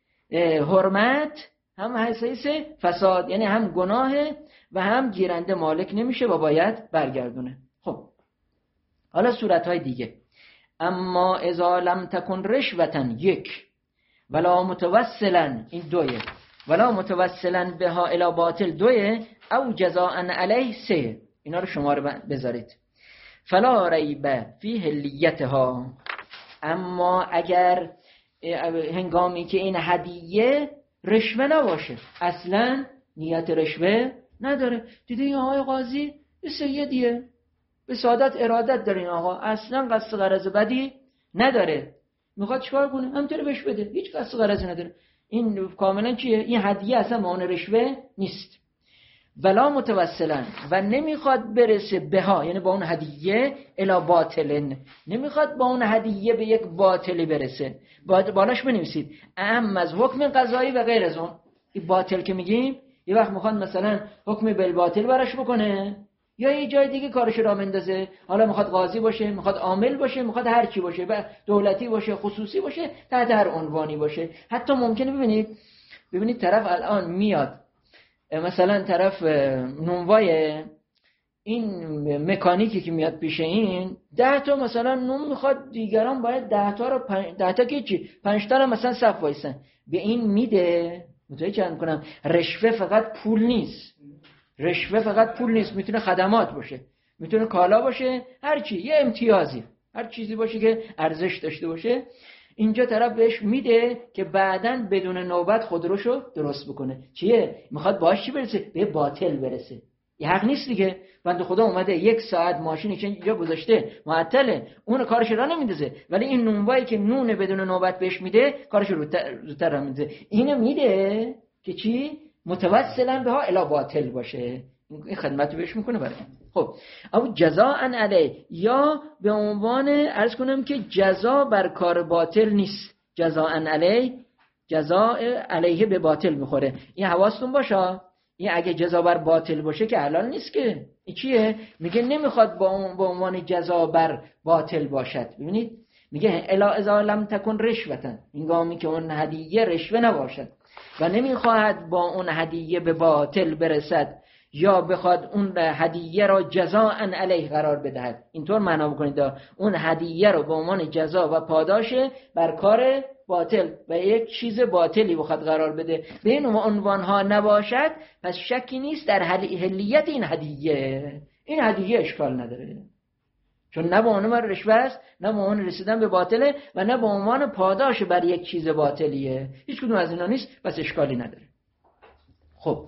حرمت هم از حیث فساد، یعنی هم گناه و هم گیرنده مالک نمیشه و باید برگردونه. خب حالا صورتهای دیگه. اما اذا لم تکن رشوتن 1 ولا متوسلا، این 2، ولا متوسلا بها الی باطل 2 او جزاء علیه 3. اینا رو شماره بذارید. فلا ریب فی حلیتها. اما اگر هنگامی که این هدیه رشوه نباشه، اصلا نیت رشوه نداره، دیده این آقای قاضی سیدیه، به سعادت ارادت داره، این آقا اصلا قصد غرض بدی نداره، میخواد چیکار کنه؟ همینطوری بهش بده، هیچ قصد غرضی نداره. این کاملا چیه؟ این هدیه اصلا معنی رشوه نیست. ولا متوسلا، و نمیخواد برسه بها، یعنی با اون هدیه الی باطلن، نمیخواد با اون هدیه به یک باطلی برسه. بالاش بنویسید اهم از حکم قضایی و غیر از اون. این باطل که میگیم یه وقت میخواد مثلا حکم بالباطل براش بکنه، یا یه جای دیگه کارش را مندازه، حالا میخواد قاضی باشه، میخواد عامل باشه، میخواد هر چی باشه، دولتی باشه، خصوصی باشه، تحت هر عنوانی باشه. حتی ممکنه ببینید طرف الان میاد مثلا طرف نونوای این مکانیکی که میاد پیش این 10 تا مثلا نون میخواد، دیگران باید 10 تا رو 10 تا که چی 5 تا رو مثلا صف وایسن، به این میده. متوجه چند کنم؟ رشوه فقط پول نیست، رشوه فقط پول نیست، میتونه خدمات باشه، میتونه کالا باشه، هر چی، یه امتیازی، هر چیزی باشه که ارزش داشته باشه. اینجا طرف بهش میده که بعداً بدون نوبت خودروشو درست بکنه. چیه؟ میخواد باهاش چی برسه؟ به باطل برسه. یه حق نیست دیگه. بنده خدا اومده 1 ساعت ماشینش اینجا گذاشته معطله، اون کارش را نمیندازه، ولی این نونوایی که نون بدون نوبت بهش میده کارش زودتر را میندازه. اینو میده که چی؟ متوسلا بها الی باطل باشه، این خدمت بهش میکنه برای. خب او جزاء علیه، یا به عنوان عرض کنم که جزا بر کار باطل نیست، جزاء علیه، جزاء علیه به باطل میخوره. این حواستون باشه، این اگه جزا بر باطل باشه که حلال نیست که. این چیه؟ میگه نمیخواد با عنوان جزا بر باطل باشد. ببینید میگه الا اذا لم تکن رشوة، هنگامی که اون هدیه رشوه نباشد و نمیخواهد با اون هدیه به باطل برسد یا بخواد اون هدیه را جزاء علیه قرار بدهد. اینطور معنا بکنید اون هدیه رو به عنوان جزا و پاداش بر کار باطل و یک چیز باطلی بخواد قرار بده، به این عنوان ها نباشد، پس شکی نیست در حلیت این هدیه. این هدیه اشکال نداره، چون نه به عنوان رشوه است، نه به عنوان رسیدن به باطله و نه به عنوان پاداش بر یک چیز باطلیه. هیچ کدوم از اینا نیست، پس اشکالی نداره. خب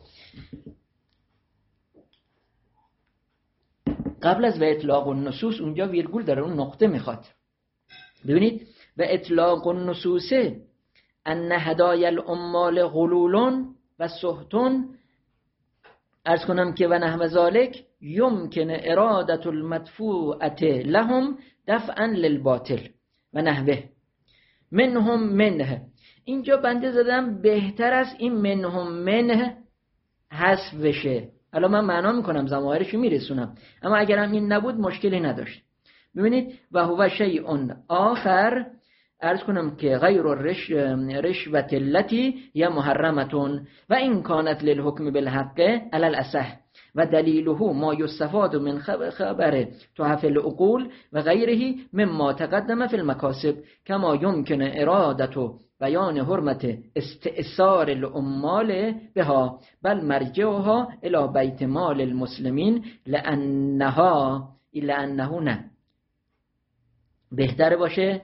قبل از و اطلاق النصوص اونجا ویرگول داره، اون نقطه میخواد. ببینید و اطلاق النصوص ان هدایا العمال غلول و سهتون، عرض کنم که و نحو ذالک یمکن اراده المدفوعه لهم دفعا للباطل و نحوه منهم منه. اینجا بنده زدم بهتر است این منهم منه حذف بشه. حالا من معنا میکنم، ضمایرشو میرسونم، اما اگرم این نبود مشکلی نداشت. ببینید و هو شیء آخر، عرض کنم که غیر رشوة التي هي محرمة و این کانت للحکم بالحق علی الاصح و دلیله ما یستفاد من خبر تحف العقول و غیره مما تقدم فی المکاسب کما یمکن اراده بیان حرمت استئثار العمال بها بل مرجعها الى بیت مال المسلمین لانه نه بهتر باشه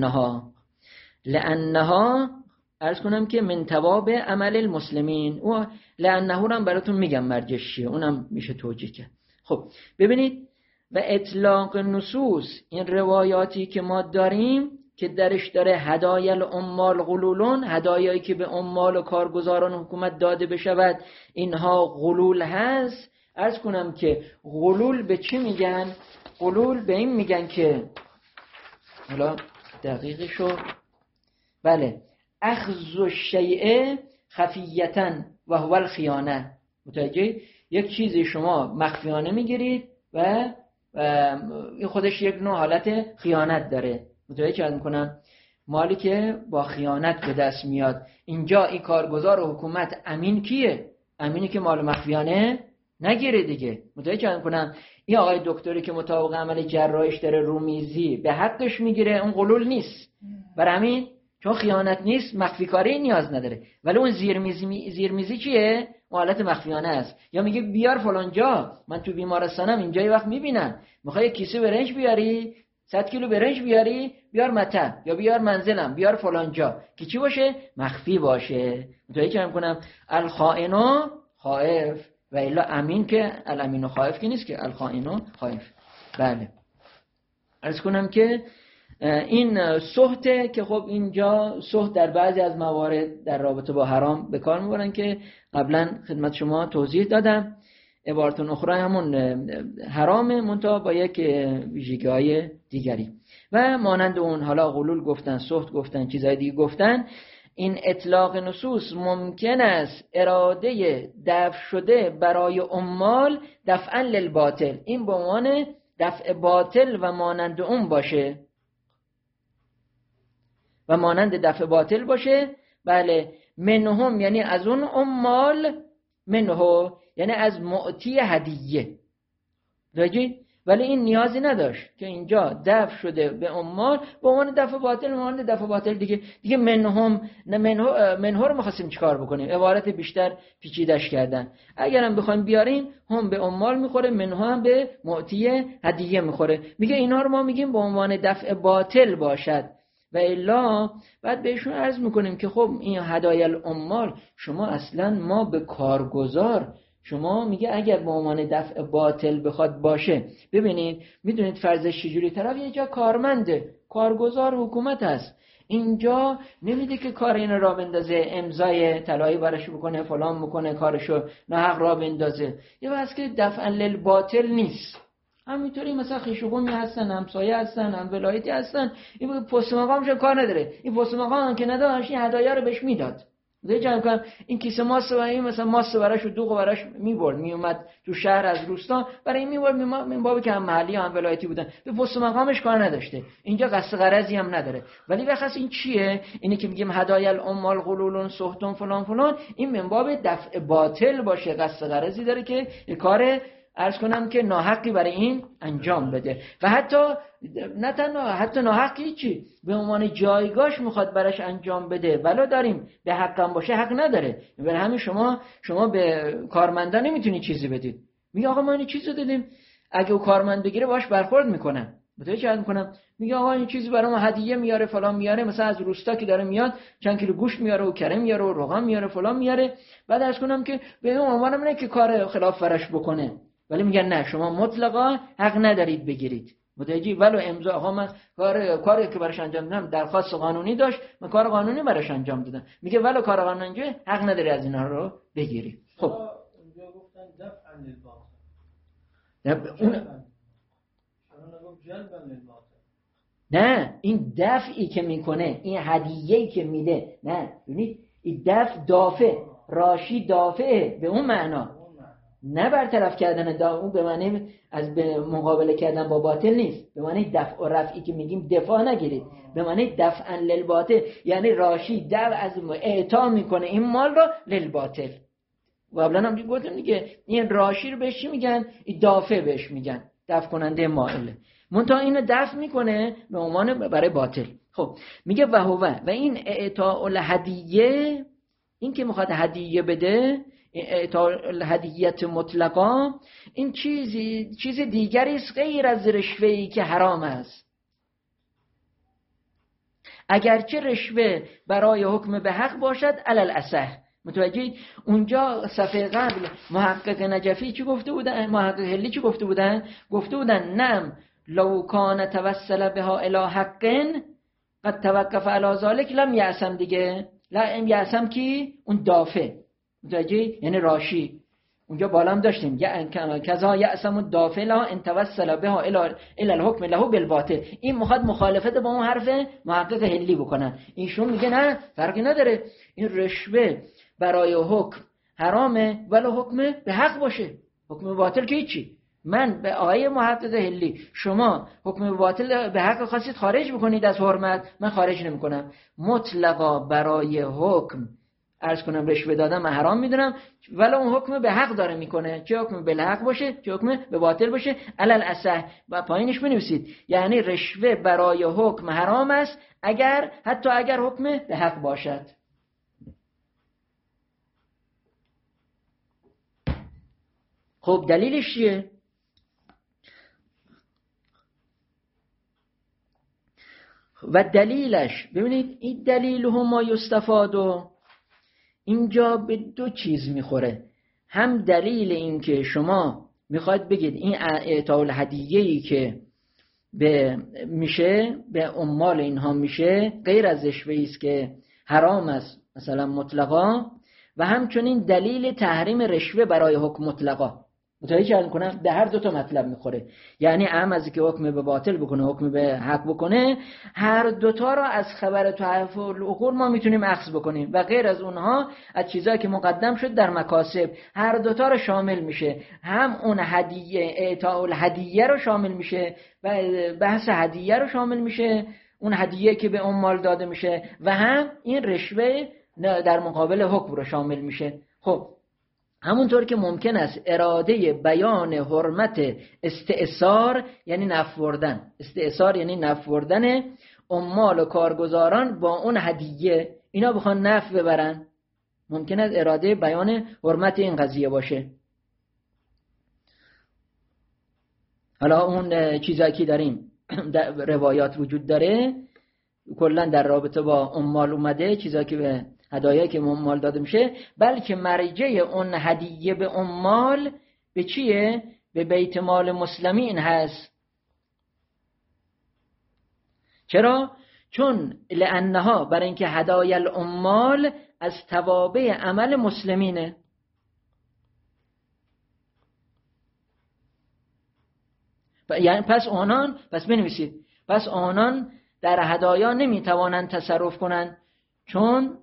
لانها عرض کنم که من تواب عمل المسلمین و لانه هم براتون میگم مرجعش چیه، اونم میشه توجیه کرد. خب ببینید و اطلاق نصوص، این روایاتی که ما داریم که درش داره هدایا العمال غلولون، هدایایی که به عمال و کارگزاران حکومت داده بشود اینها غلول هست. عرض کنم که غلول به چی میگن؟ غلول به این میگن که حالا دقیقشو، بله، اخذ الشیء خفیةً و هو الخیانه. متوجه؟ یک چیزی شما مخفیانه میگیرید و این خودش یک نوع حالت خیانت داره. متوجه چه میکنم؟ مالی که با خیانت به دست میاد. اینجا این کارگزار و حکومت امین کیه؟ امینی که مال مخفیانه نگیره دیگه. متوجه چه میکنم؟ این آقای دکتری که مطابق عمل جراحیش داره رومیزی به حقش میگیره، اون غلول نیست. برای همین چون خیانت نیست مخفی کاری نیاز نداره. ولی اون زیرمیزی چیه؟ حالت مخفیانه است. یا میگه بیار فلان جا، من تو بیمارستانم اینجا یه وقت میبینم میخوای کیسه برنج بیاری، 100 کیلو برنج بیاری، بیار متن، یا بیار منزلم، بیار فلان جا، که چی باشه؟ مخفی باشه. متوجه چه میکنم؟ الخائنو خائف و الا امین که الامینو خائف که نیست که الخائنو خائف. بله عرض کنم که این سهته که خب اینجا سهت در بعضی از موارد در رابطه با حرام به کار میبرن که قبلا خدمت شما توضیح دادم. عبارتون اخرى همون حرامه منتها با یک ویژگی‌های دیگری و مانند اون. حالا غلول گفتن، سهت گفتن، چیزهای دیگه گفتن. این اطلاق نصوص ممکن است اراده دفع شده برای عمال دفعا للباطل، این به عنوان دفع باطل و مانند اون باشه و مانند دفع باطل باشه. بله منهم یعنی از اون عمال، منه یعنی از معطی هدیه، ولی این نیازی نداشت که اینجا دفع شده به عمال به عنوان دفع باطل، به عنوان دفع باطل دیگه منه رو می‌خواستیم چیکار بکنیم؟ عبارت بیشتر پیچیدش کردن. اگرم بخوایم بیاریم هم به عمال میخوره، منه هم به معطی هدیه میخوره. میگه اینا رو ما میگیم به عنوان دفع باطل باشد و الا بعد بهشون عرض میکنیم که خب این هدایای العمال شما اصلا ما به کارگزار، شما میگه اگر به عنوان دفع باطل بخواد باشه، ببینید میدونید فرضش چجوری، طرف یه جا کارمنده، کارگزار حکومت هست، اینجا نمیده که کار این را بندازه، امضای طلایی براش بکنه، فلان بکنه، کارشو نه حق را بندازه. یه واسه که دفع للباطل نیست. همینطوری مثلا خیشوگومی هستن، همسایه هستن، هم ولایتی هستن، این پست مقامش کار نداره، این پست مقام که نداشت این هدایا رو بهش میداد. جمع کنم این کیسه ماست و این مثلا ماست براش و دوغ براش میبرد، میومد تو شهر از روستا برای این میبرد، من بابی که هم محلی هم ولایتی بودن، به پست مقامش کار نداشته، اینجا قصد غرضی هم نداره. ولی بخاطر این چیه؟ اینی که میگیم هدایای العمال غلول سحتون فلان فلان، این من باب دفع باطل باشه، قصد غرضی داره که کار عرض کنم که ناحقی برای این انجام بده و نه تنها حتی ناحقی چی به عنوان جایگاهش میخواد براش انجام بده، ولو داریم به حقم باشه حق نداره. برای همین شما به کارمندان نمیتونی چیزی بدید. میگه آقا ما این چیزو دادیم، اگه او کارمند بگیره باش برخورد میکنن. متوجه چه میکنم؟ میگه آقا این چیزی برام هدیه میاره فلان میاره، مثلا از روستا که داره میاد چند کیلو گوشت میاره و کره میاره و روغن میاره فلان میاره، بعد عرض کنم که به اون عنوانم نه که کار خلاف ورش بکنه، ولی میگن نه شما مطلقا حق ندارید بگیرید. متوجه؟ ولو امضا آقا من کاری که براش انجام دادم درخواست قانونی داشت، من کار قانونی براش انجام دادم، میگه ولو کار قانونی حق نداری از اینا رو بگیری. خب اونجا گفتن دفعا للباطل، نه این دفعی که میکنه، این هدیه‌ای که میده، نه ببینید این دفع دافع، راشی دافعه به اون معنا، نه برطرف کردن اون به معنی از به مقابله کردن با باطل نیست، به معنی دفع و رفعی که میگیم دفاع نگیرید، به معنی دفعا للباطل، یعنی راشی دفع از اعطا میکنه این مال را للباطل. و قبلا هم گفتم دیگه این راشی رو بهش چی میگن؟ این دافع بهش میگن، دفع کننده مائله، منتها اینو دفع میکنه به عنوان برای باطل. خب میگه و این اعطاء الهدیه، این که میخواد هدیه بده، اعطاء الهدیت مطلقا، این چیز دیگری است غیر از رشوه‌ای که حرام است، اگرچه رشوه برای حکم به حق باشد علل اصح. متوجه؟ اونجا صفحه قبل محقق نجفی چی گفته بودن؟ محقق هلی چی گفته بودن؟ گفته بودن نم لو کان توسل بها الی حق قد توقف علی ذلک لم یعصم، دیگه لم یعصم کی؟ اون دافع. متوجه؟ یعنی راشی اونجا بالام داشتیم کذا یعصم الدافع لا ان توسل بها الی الحکم له بالباطل. این مخالفت با اون حرف محقق هلی بکنن. ایشون میگه نه فرقی نداره، این رشوه برای حکم حرامه ولی حکم به حق باشه، حکم باطل که هیچی. من به آیه محقق هلی شما حکم باطل به حق خواستید خارج بکنید از حرمت، من خارج نمی کنم. مطلقا برای حکم عرض کنم رشوه دادن من حرام میدونم، ولی اون حکم به حق داره میکنه، چه حکم به حق باشه چه حکم به باطل باشه. علل اصح و پایینش بنویسید یعنی رشوه برای حکم حرام است حتی اگر حکم به حق باشد. خب دلیلش چیه؟ و دلیلش ببینید این دلیل ما یستفاد اینجا به دو چیز میخوره. هم دلیل این که شما میخواید بگید این اعطاء الهدیه‌ای که میشه به عمال اینها میشه غیر از رشوه‌ای است که حرام است مثلا مطلقا، و همچنین دلیل تحریم رشوه برای حکم مطلقا. متوجه کنم به هر دو تا مطلب میخوره، یعنی هم از که حکم به باطل بکنه حکم به حق بکنه، هر دوتا را از خبر تحف العقول ما میتونیم اخذ بکنیم و غیر از اونها از چیزایی که مقدم شد در مکاسب هر دوتا را شامل میشه. هم اون هدیه اعطاء الهدیه رو شامل میشه و بحث هدیه رو شامل میشه، اون هدیه که به عمال داده میشه، و هم این رشوه در مقابل حکم رو شامل میشه. خب همونطور که ممکن است اراده بیان حرمت استئثار یعنی نفع بردن، استئثار یعنی نفع بردن عمال و کارگزاران با اون هدیه، اینا بخوان نفع ببرن، ممکن است اراده بیان حرمت این قضیه باشه. حالا اون چیزایی که داریم روایات وجود داره کلا در رابطه با عمال اومده، چیزایی که به هدایایی که عمال داده میشه، بلکه مرجع اون هدیه به عمال به چیه؟ به بیت مال مسلمین هست. چرا؟ چون لانها، برای اینکه هدایا العمال از توابع عمل مسلمینه. یعنی پس بنویسید، پس آنان در هدایا نمیتوانند تصرف کنند، چون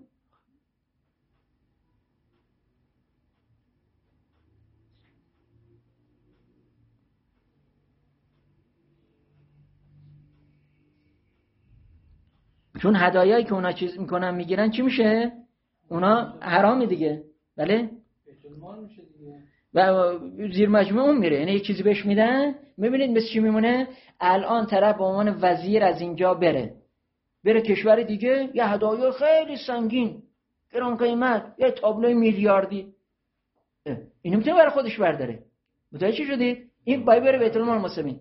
هدایایی که اونا چیز میکنن میگیرن چی میشه؟ اونا حرامی دیگه. بله؟ بیت المال میشه دیگه. و زیر مجموعه اون میره، یعنی یک چیزی بهش میدن. میبینید مثل چی میمونه؟ الان طرف به عنوان وزیر از اینجا بره کشور دیگه، یه هدایا خیلی سنگین گران قیمت، یه تابلوی میلیاردی، اینو میتونه برای خودش برداره. متوجه چی شدید؟ این باید بره بیت المال مسلمین.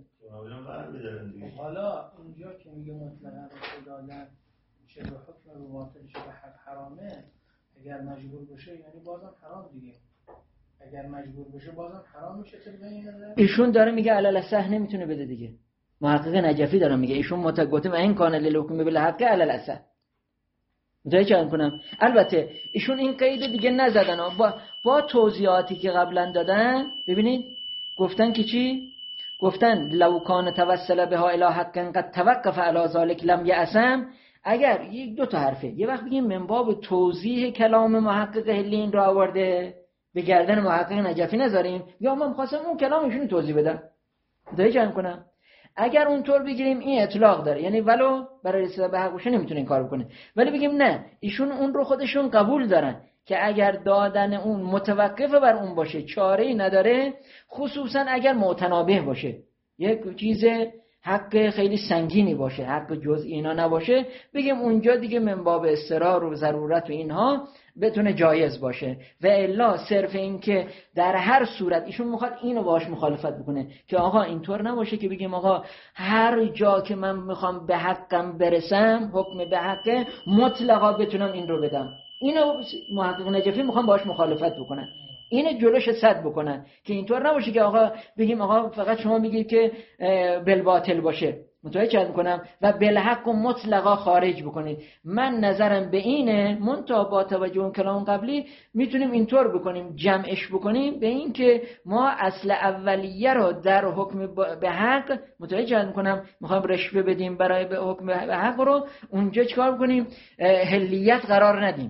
حالا اونجا که میگه مطلقاً رو دادن چه به حکم رو باطل چه به حق حرامه، اگر مجبور بشه یعنی بازم حرام دیگه. اگر مجبور بشه بازم حرام میشه. ایشون داره میگه علل صح نمیتونه بده دیگه. محقق نجفی داره میگه ایشون متگوتم این کانه للحکم بالحق علل صح. متوجه کنم. البته ایشون این قید دیگه نزدن، با توضیحاتی که قبلا دادن. ببینید گفتن که چی؟ گفتن لو کان توسل بها الی حق قد توقف علی ذلک لم یأثم. اگر یک دو تا حرفه، یه وقت بگیم من باب توضیح کلام محقق هلین رو آورده به گردن محقق نجفی نذاریم، یا من می‌خواستم اون کلامشون توضیح بدم. متوجه کنم. اگر اونطور بگیریم این اطلاق داره، یعنی ولو برای رسیدن به حقش نمیتونه این کارو بکنه، ولی بگیم نه ایشون اون رو خودشون قبول دارن که اگر دادن اون متوقف بر اون باشه چاره‌ای نداره، خصوصا اگر متنابه باشه، یک چیز حق خیلی سنگینی باشه، حق جزئی اینا نباشه، بگیم اونجا دیگه من باب اضطرار و ضرورت و اینها بتونه جایز باشه. و الا صرف این که در هر صورت ایشون میخواد اینو باهاش مخالفت بکنه که آقا اینطور نباشه که بگیم آقا هر جا که من میخوام به حقم برسم، حکم به حقه، مطلقا بتونم این رو بدم. اینو محقق نجفی میخوام باهاش مخالفت بکنن، اینو جلوش سد بکنن که اینطور نباشه که آقا بگیم آقا فقط شما میگید که بالباطل باشه. متوجه کنم و بالحق و مطلقا خارج بکنید. من نظرم به اینه، منتها با توجه اون کلام قبلی میتونیم اینطور بکنیم، جمعش بکنیم به این که ما اصل اولیه رو در حکم به حق، متوجه کنم میخوایم رشوه بدیم برای به حکم به حق رو اونجا چیکار بکنیم؟ حلیت قرار ندیم.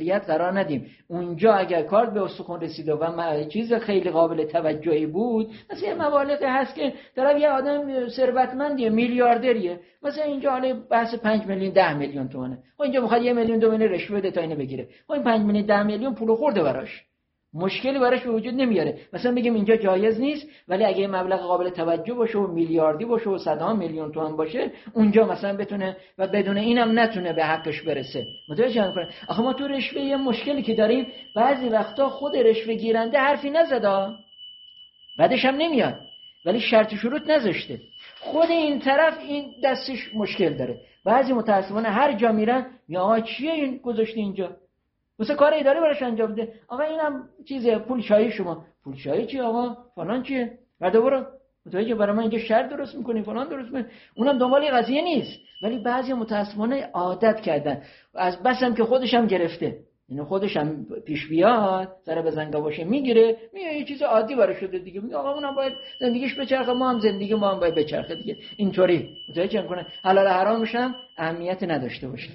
اونجا اگر کار به استخوان رسیده و چیز خیلی قابل توجهی بود، مثلا یه مبالغی هست که طرف یه آدم ثروتمندیه، میلیاردریه، مثلا اینجا حالا بحث 5 میلیون 10 میلیون تومانه، و اینجا میخواد 1 میلیون 2 میلیون رشوه بده تا اینو بگیره، و این 5 میلیون 10 میلیون پول خورده براش، مشکلی براش به وجود نمیاره. مثلا بگیم اینجا جایز نیست، ولی اگه مبلغ قابل توجه باشه و میلیاردی باشه و صدها میلیون تومان باشه، اونجا مثلا بتونه و بدون اینم نتونه به حقش برسه. متوجه میکنه؟ آخه ما تو رشوه یه مشکلی که داریم، بعضی وقتا خود رشوه گیرنده حرفی نزده، بعدش هم نمیاد، ولی شرط شروط نذاشته، خود این طرف این دستش مشکل داره. بعضی متاسفانه هر جا میرن یا آقا چیه این گذاشته اینجا، مثلا کار اداری براش انجام بده، آقا اینم چیزه پول شایی شما، پول شایی چی آقا فلان چیه، بعد برو متوجه برای من اینجا شرط درست میکنی فلان درست میکنی، اونم دنبال قضیه نیست. ولی بعضی متاسفانه عادت کردن، از بسم که خودش هم گرفته، اینو خودش هم پیش بیاد سر بزنگا باشه میگیره، میگه یه چیز عادی براش شده دیگه، میگه آقا اونم باید زندگیش بچرخه، ما هم زندگی ما هم باید بچرخه دیگه، اینطوری متوجه کنه حلال حرامش هم اهمیت نداشته باشه.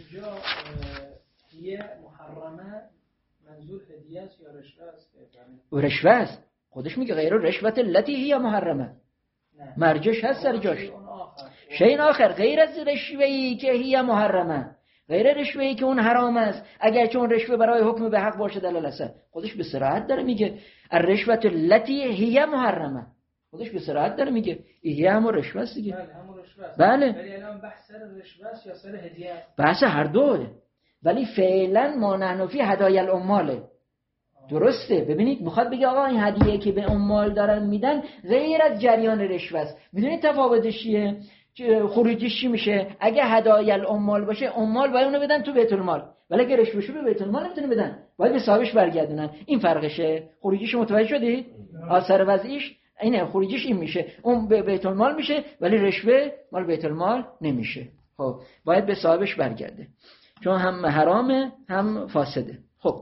یه محرمه منظور هدیه است یا رشوه است؟ رشوه است، خودش میگه غیر رشوت التي هي محرمه، مرجش هست سر جاش. شیء آخر غیر از رشوه‌ای که هی محرمه، غیر رشوه‌ای که اون حرام است، اگر چون رشوه برای حکم به حق باشه دلال است. خودش به صراحت داره میگه الرشوه التي هي محرمه، خودش به صراحت داره میگه هي هم رشوه است دیگه. بله همون رشوه است. بله ولی الان بحث سر رشوه است یا سر هدیه است؟ بحث هر دوه، ولی فعلا ما نحن فی هدایا العماله. درسته. ببینید میخواد بگه آقا این هدیه که به عمال دارن میدن غیر از جریان رشوه است. میدونید تفاوتش چیه؟ خروجیش چی میشه؟ اگه هدایا العمال باشه عمال باید اونو بدن تو بیت المال، ولی اگه رشوه شو به بیت المال نمیتونه بدن، باید به صاحبش برگردونن. این فرقشه. خروجیش متوجه شدید؟ آثار وضعیش اینه، خروجیش این میشه، اون به بیت المال میشه ولی رشوه مال بیت المال نمیشه. خب باید به صاحبش برگرده، چون هم حرامه هم فاسده. خب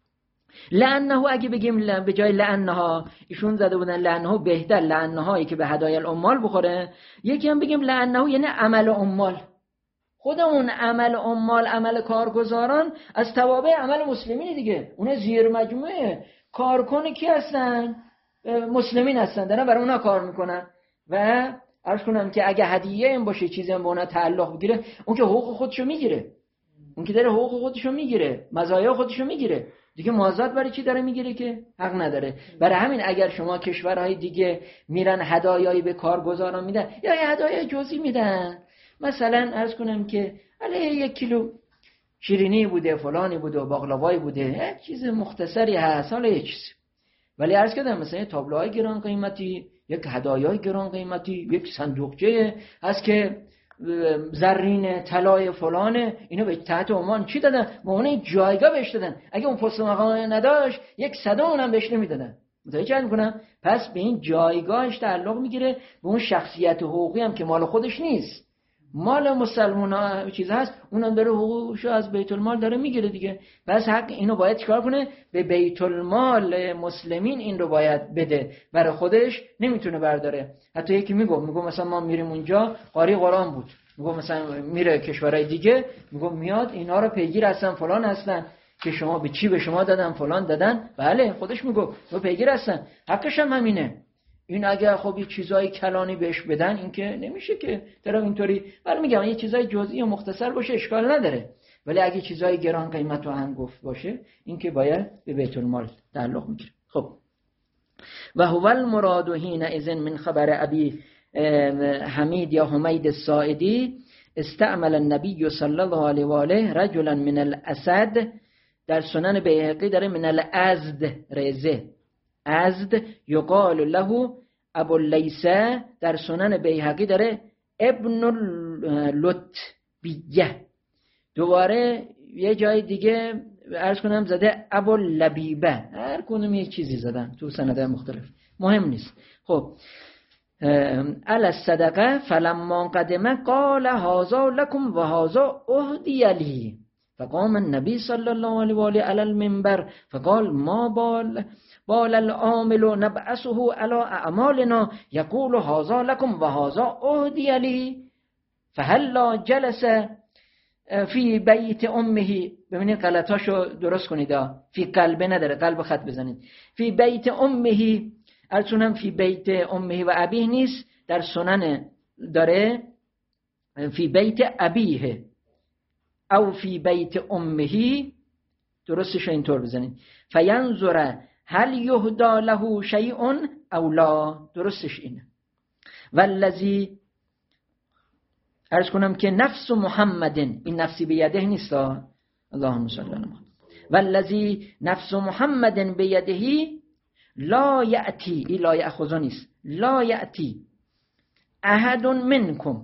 لعنه، اگه بگیم به جای لعنها، ایشون زده بودن لعنه بهتر، لعنهایی که به هدایا العمال بخوره. یکی هم بگیم لعنه یعنی عمل عمال، خود اون عمل عمال، عمل کارگزاران از توابع عمل مسلمین دیگه. اون زیر مجموعه کارکن کی هستن؟ مسلمین هستن، دارن برای اونا کار میکنن. و عرض کنم که اگه هدیه این باشه، چیزی هم به اونا تعلق بگیره، اون که حقوق خودشو میگیره، اون که داره حقوق خودشو میگیره، مزایا خودشو میگیره دیگه. مازاد برای چی داره میگیره که حق نداره؟ برای همین اگر شما کشورهای دیگه میرن هدایایی به کارگزاران میدن یا هدایای جزئی میدن، مثلا عرض کنم که علیه 1 کیلو شیرینی بوده، فلانی بوده و باقلوایی بوده، یک چیز مختصری هست، حالا یک چیز. ولی عرض کردم مثلا تابلوهای گران قیمتی، یک هدایای گران قیمتی، یک صندوقچه هست که زرین طلای فلانه، اینو به تحت عنوان چی دادن؟ معنی جایگاه بهش دادن. اگه اون پست مقام نداشت 1/100 اونم بهش نمیدادن. متوجه میکنم؟ پس به این جایگاهش تعلق میگیره، به اون شخصیت حقوقی هم که مال خودش نیست، مال مسلمان‌ها چیز هست، اونم داره حقوقشو از بیت المال داره میگیره دیگه. پس حق اینو باید چیکار کنه؟ به بیت المال مسلمین این رو باید بده، برای خودش نمیتونه برداره. حتی یکی میگه مثلا ما میریم اونجا، قاری قرآن بود، میگه مثلا میره کشورهای دیگه، میگه میاد اینا رو پیگیر هستن، فلان هستن که شما به چی به شما دادن، فلان دادن. بله خودش میگه و پیگیر هستن، حقش هم همینه. این اگه خب یه چیزای کلانی بهش بدن، این که نمیشه که طرف اینطوری. ولی میگم یه چیزای جزئی و مختصر باشه اشکال نداره، ولی اگه چیزای گران قیمت و هنگفت باشه، این که باید به بیت المال تعلق میگیره. خب و هو المراد حینئذ من خبر ابی حمید یا حمید الساعدی استعمل النبی صلی الله علیه و آله رجلا من الاسد، در سنن بیهقی داره من الازد رزه ازد یقال له ابو اللیثه، در سنن بیهقی داره ابن اللطبیه. دوباره یه جای دیگه عرض کنم زده ابو لبیبه، هر کدوم یه چیزی زدن تو سنده مختلف، مهم نیست. خب علی الصدقه فلما قدمه قال هذا لكم و هذا اهدی لی، فقام النبی صلی الله علیه و آله علی المنبر فقال ما بال العامل نبعثه على اعمالنا یقول هذا لكم و هذا اهدی لی فهلا جلس فی بیت امه. ببینید غلطاشو درست کنید، فی قلب نداره، قلب خط بزنید. فی بیت امه، الچونم فی بیت امه و ابیه نیست، در سنن داره فی بیت ابیه او فی بیت امه، درستش اینطور بزنید. فینظر هل یهدا له شیء او لا، درستش اینه. والذی عرض کنم که نفس محمد، این نفسی بیده نیست، اللهم صل علی محمد. والذی نفس محمد بیده لا یأتی، این لا یأخذ نیست، لا یأتی احد منکم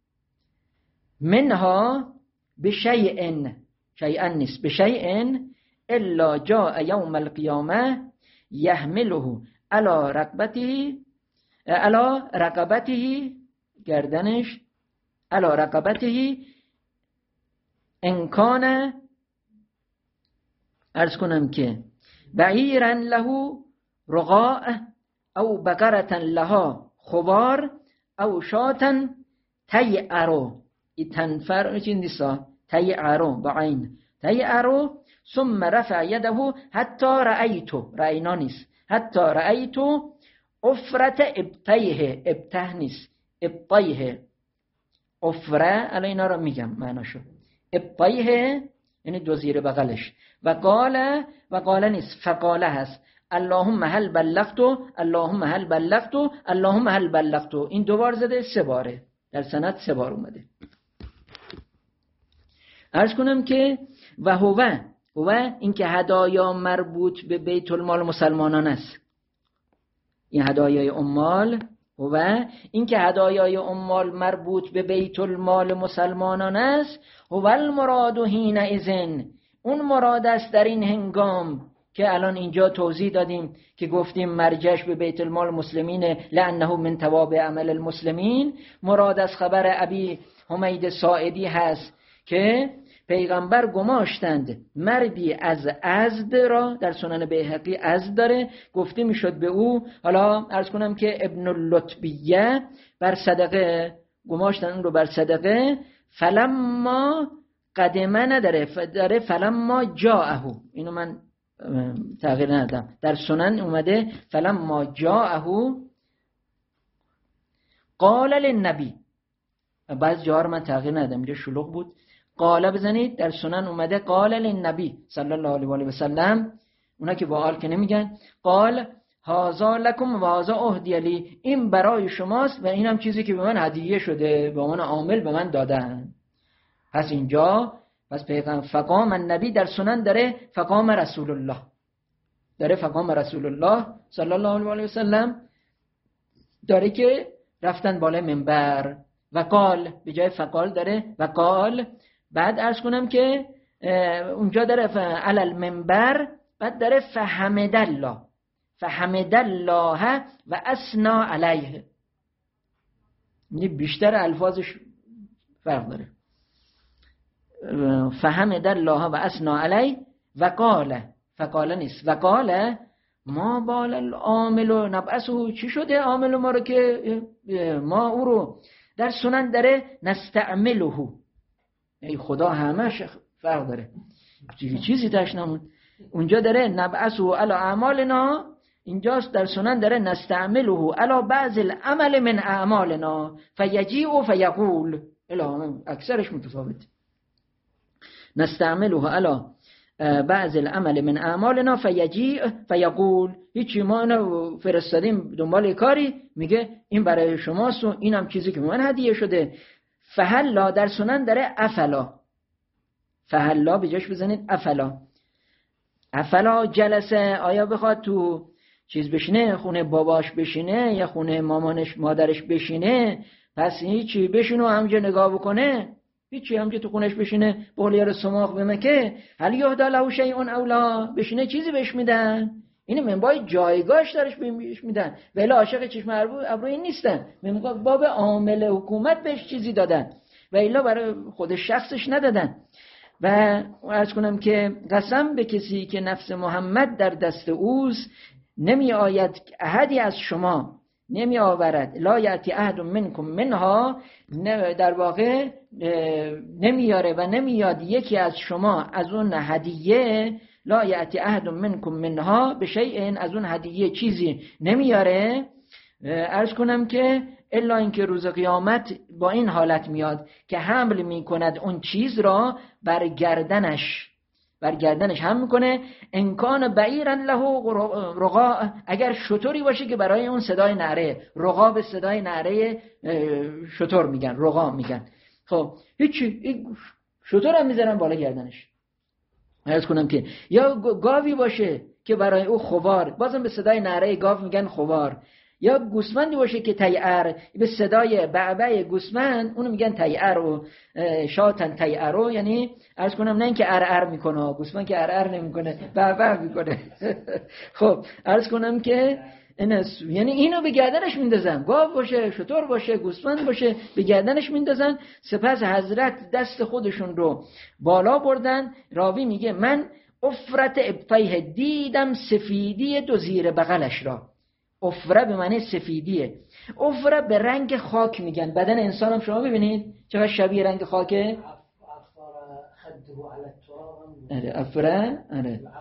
منها بشیء، شیئا نیست، بشیء الا جاء یوم القیامه یحمله علی رقبته گردنش، علی رقبته ان کان، عرض کنم که بعیرا له رقاء او بقرة لها خبار او شاة تیعرو، این تنفر چی نیستا، تیعرو با عین، تیعرو ثم رفع یده حتی رأیتو، رأینا نیست، حتی رأیتو افرت ابتیه، ابته نیست، ابتیه افره، الان اینا رو میگم معناشو، ابطیه یعنی دو زیر بغلش. و قال نیست، فقاله هست. اللهم هل بلغتو، اللهم هل بلغتو، اللهم هل بلغتو. این دو بار زده، 3 باره در سند، 3 بار اومده. عرض کنم که و هو این که هدایا مربوط به بیت المال مسلمانان است. این هدایای اموال هو این که هدایای اموال مربوط به بیت المال مسلمانان است. هو المراد حین اذن، اون مراد است در این هنگام که الان اینجا توضیح دادیم که گفتیم مرجعش به بیت المال مسلمین، لانه من توابع عمل المسلمین. مراد از خبر ابی حمید ساعدی هست که پیغمبر گماشتند مردی از ازد را، در سنن بیهقی ازد داره، گفته میشد به او، حالا عرض کنم که ابن اللطبیه، بر صدقه گماشتن اون رو بر صدقه. فلما قدمه داره فلما جاءه، اینو من تغییر ندادم، در سنن اومده فلما جاءه قال للنبی، بعض جاها رو من تغییر ندادم، اینجا شلوغ بود. قال بزنید، در سنن اومده قال للنبی صلی الله علیه و آله و سلم، اونا که با آل که نمیگن، قال هذا لکم و هذا اهدی لی، این برای شماست و اینم چیزی که به من هدیه شده، به عنوان عامل به من دادن. پس اینجا پیغمبر فقام النبی در سنن داره فقام رسول الله، داره فقام رسول الله صلی الله علیه و آله و سلم، داره که رفتن بالای منبر. و قال به جای فقال داره و قال. بعد عرض کنم که اونجا داره علی المنبر، بعد داره فحمد الله و اثنا علیه، یعنی بیشتر الفاظش فرق داره. فحمد الله و اثنا علیه و قال، فقال نیست، و قال ما بال العامل نبعثه، چی شده عامل ما رو که ما او رو، در سنن داره نستعمله، ای خدا همش فرق داره، چیزی تاش نمون. اونجا داره نبعثه علی اعمالنا، اینجاست در سنن داره نستعمله علی بعض العمل من اعمالنا فیجیء فیقول، اکثرش متفاوت. نستعمله علی بعض العمل من اعمالنا فیجیء فیقول، هیچی ما اینو فرستادیم دنبال کاری، میگه این برای شماست و اینم چیزی که به من هدیه شده. فهلا در سنن داره افلا، فهلا به جاش بزنید افلا جلسه، آیا بخواد تو چیز بشینه، خونه باباش بشینه یا خونه مادرش بشینه، پس هیچی بشینه و همجا نگاه بکنه، هیچی همجا تو خونش بشینه بغلیار سماق بمکه، هل یهدا له شیء اولا، بشینه چیزی بهش میدن، اینه منبای جایگاهش دارش بهش میدن، ولی عاشق چشم ابروی نیستن، منبای باب عامل حکومت بهش چیزی دادن و الا برای خود شخصش ندادن. و عرض کنم که قسم به کسی که نفس محمد در دست اوست، نمی آید احدی از شما نمی آورد، لا یأتی احد منکم منها، در واقع نمیاره و نمیاد یکی از شما از اون هدیه، لا یأتی احد منکم منها به شیء، از اون هدیه چیزی نمیاره، عرض کنم که الا اینکه روز قیامت با این حالت میاد که حمل میکند اون چیز را بر گردنش هم میکنه، انکان بعیرا له رقاء، اگر شتری باشه که برای اون صدای نعره، رقاء به صدای نعره شتر میگن، رقاء میگن. خب هیچی، شتر هم میذارن بالا گردنش. عرض کنم که یا گاوی باشه که برای او خوار، بازم به صدای نعره گاو میگن خوار، یا گوسفندی باشه که تیعر، به صدای بعبع گوسفند اونو میگن تیعر و شاتن تیعرو، یعنی عرض کنم نه اینکه ار میکنه، گوسفند که ار نمیکنه، بعبع میکنه. خب عرض کنم که یعنی اینو به گردنش میندازن، گاو باشه، شتر باشه، گوسفند باشه، به گردنش میندازن. سپس حضرت دست خودشون رو بالا بردن. راوی میگه من افرت ابطیه، دیدم سفیدی دو زیر بغلش را. افره به معنی سفیدیه، افره به رنگ خاک میگن، بدن انسان هم شما ببینید چقدر شبیه رنگ خاکه. افره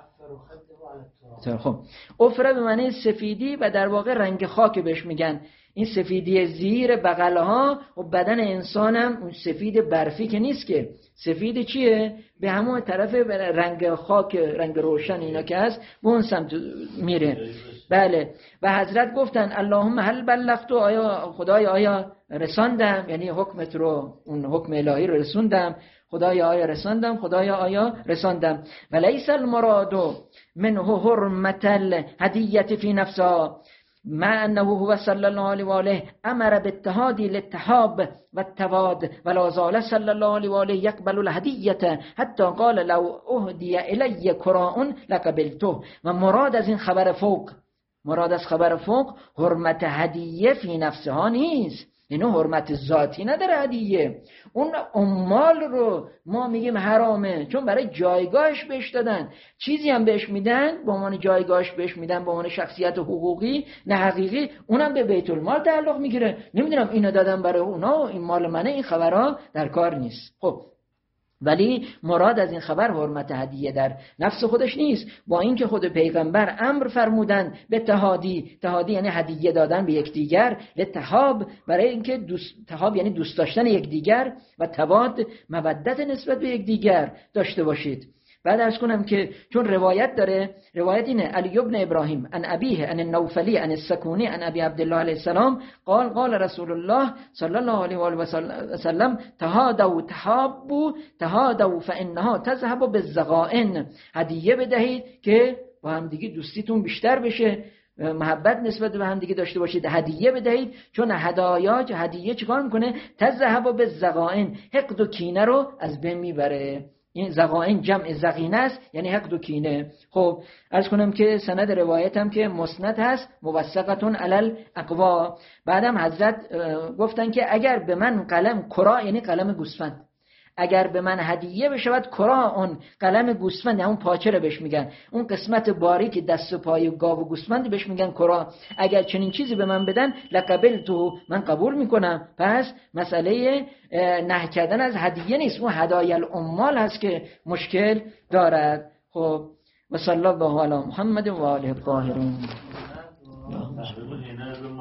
خب افره به معنی سفیدی و در واقع رنگ خاک بهش میگن. این سفیدی زیر بغلها و بدن انسانم اون سفید برفی که نیست که، سفید چیه؟ به همون طرف رنگ خاک، رنگ روشن اینا که هست به اون سمت میره. بله. و حضرت گفتن اللهم هل بلغت، آیا خدای آیا رساندم، یعنی حکمت رو، اون حکم الهی رو رسوندم، خدایا آیا رساندم، خدایا آیا رساندم. ولیس المراد منه حرمت الهدیه فی نفسها مع انه هو صلی الله علیه و آله امر بالتهادی للتهاب والتواد ولا زال صلی الله علیه و آله یقبل الهدیه حتی قال لو اهدی الی کراء لقبلته. و مراد از این خبر فوق، مراد از خبر فوق حرمت هدیه فی نفسها نیست، اینو حرمت ذاتی نداره هدیه. اون عمال رو ما میگیم حرامه چون برای جایگاهش بهش دادن، چیزی هم بهش میدن به عنوان جایگاهش بهش میدن به عنوان شخصیت حقوقی نه حقیقی، اونم به بیت المال تعلق میگیره. نمیدونم اینو دادم برای اونا و این مال منه، این خبرها در کار نیست. خب ولی مراد از این خبر حرمت هدیه در نفس خودش نیست، با اینکه خود پیغمبر امر فرمودن به تهادی، تهادی یعنی هدیه دادن به یکدیگر، لتهاب برای اینکه تهاب یعنی دوست داشتن یکدیگر، و تواد مودت نسبت به یکدیگر داشته باشید. بعد عرض کنم که چون روایت داره، روایت اینه علی ابن ابراهیم عن ابیه عن النوفلی عن السکونی عن ابی عبدالله علیه السلام قال قال رسول الله صلی الله علیه و آله و سلم تهادوا تحابوا تهادوا فانها تذهب بالزغائن. هدیه بدهید که با هم دیگه دوستیتون بیشتر بشه، محبت نسبت به هم دیگه داشته باشید. هدیه بدهید چون هدیه چیکار میکنه؟ تذهب بالزغائن، حقد و کینه رو از بین میبره. این زغائن جمع زغینه است، یعنی حقد و کینه. خب عرض کنم که سند روایت هم که مسند هست، موثقتون علی الاقوا. بعدم حضرت گفتن که اگر به من قلم کرا، یعنی قلم گوسفند، اگر به من هدیه بشود کرا، اون قلم گوسفند، اون پاچه رو بهش میگن، اون قسمت باریک دست و پای گاو و گوسفند بهش میگن کرا، اگر چنین چیزی به من بدن لقبلتو، من قبول میکنم. پس مسئله نه کردن از هدیه نیست، اون هدایای العمال هست که مشکل دارد. خب و صلی الله علی محمد و آله الطاهرین.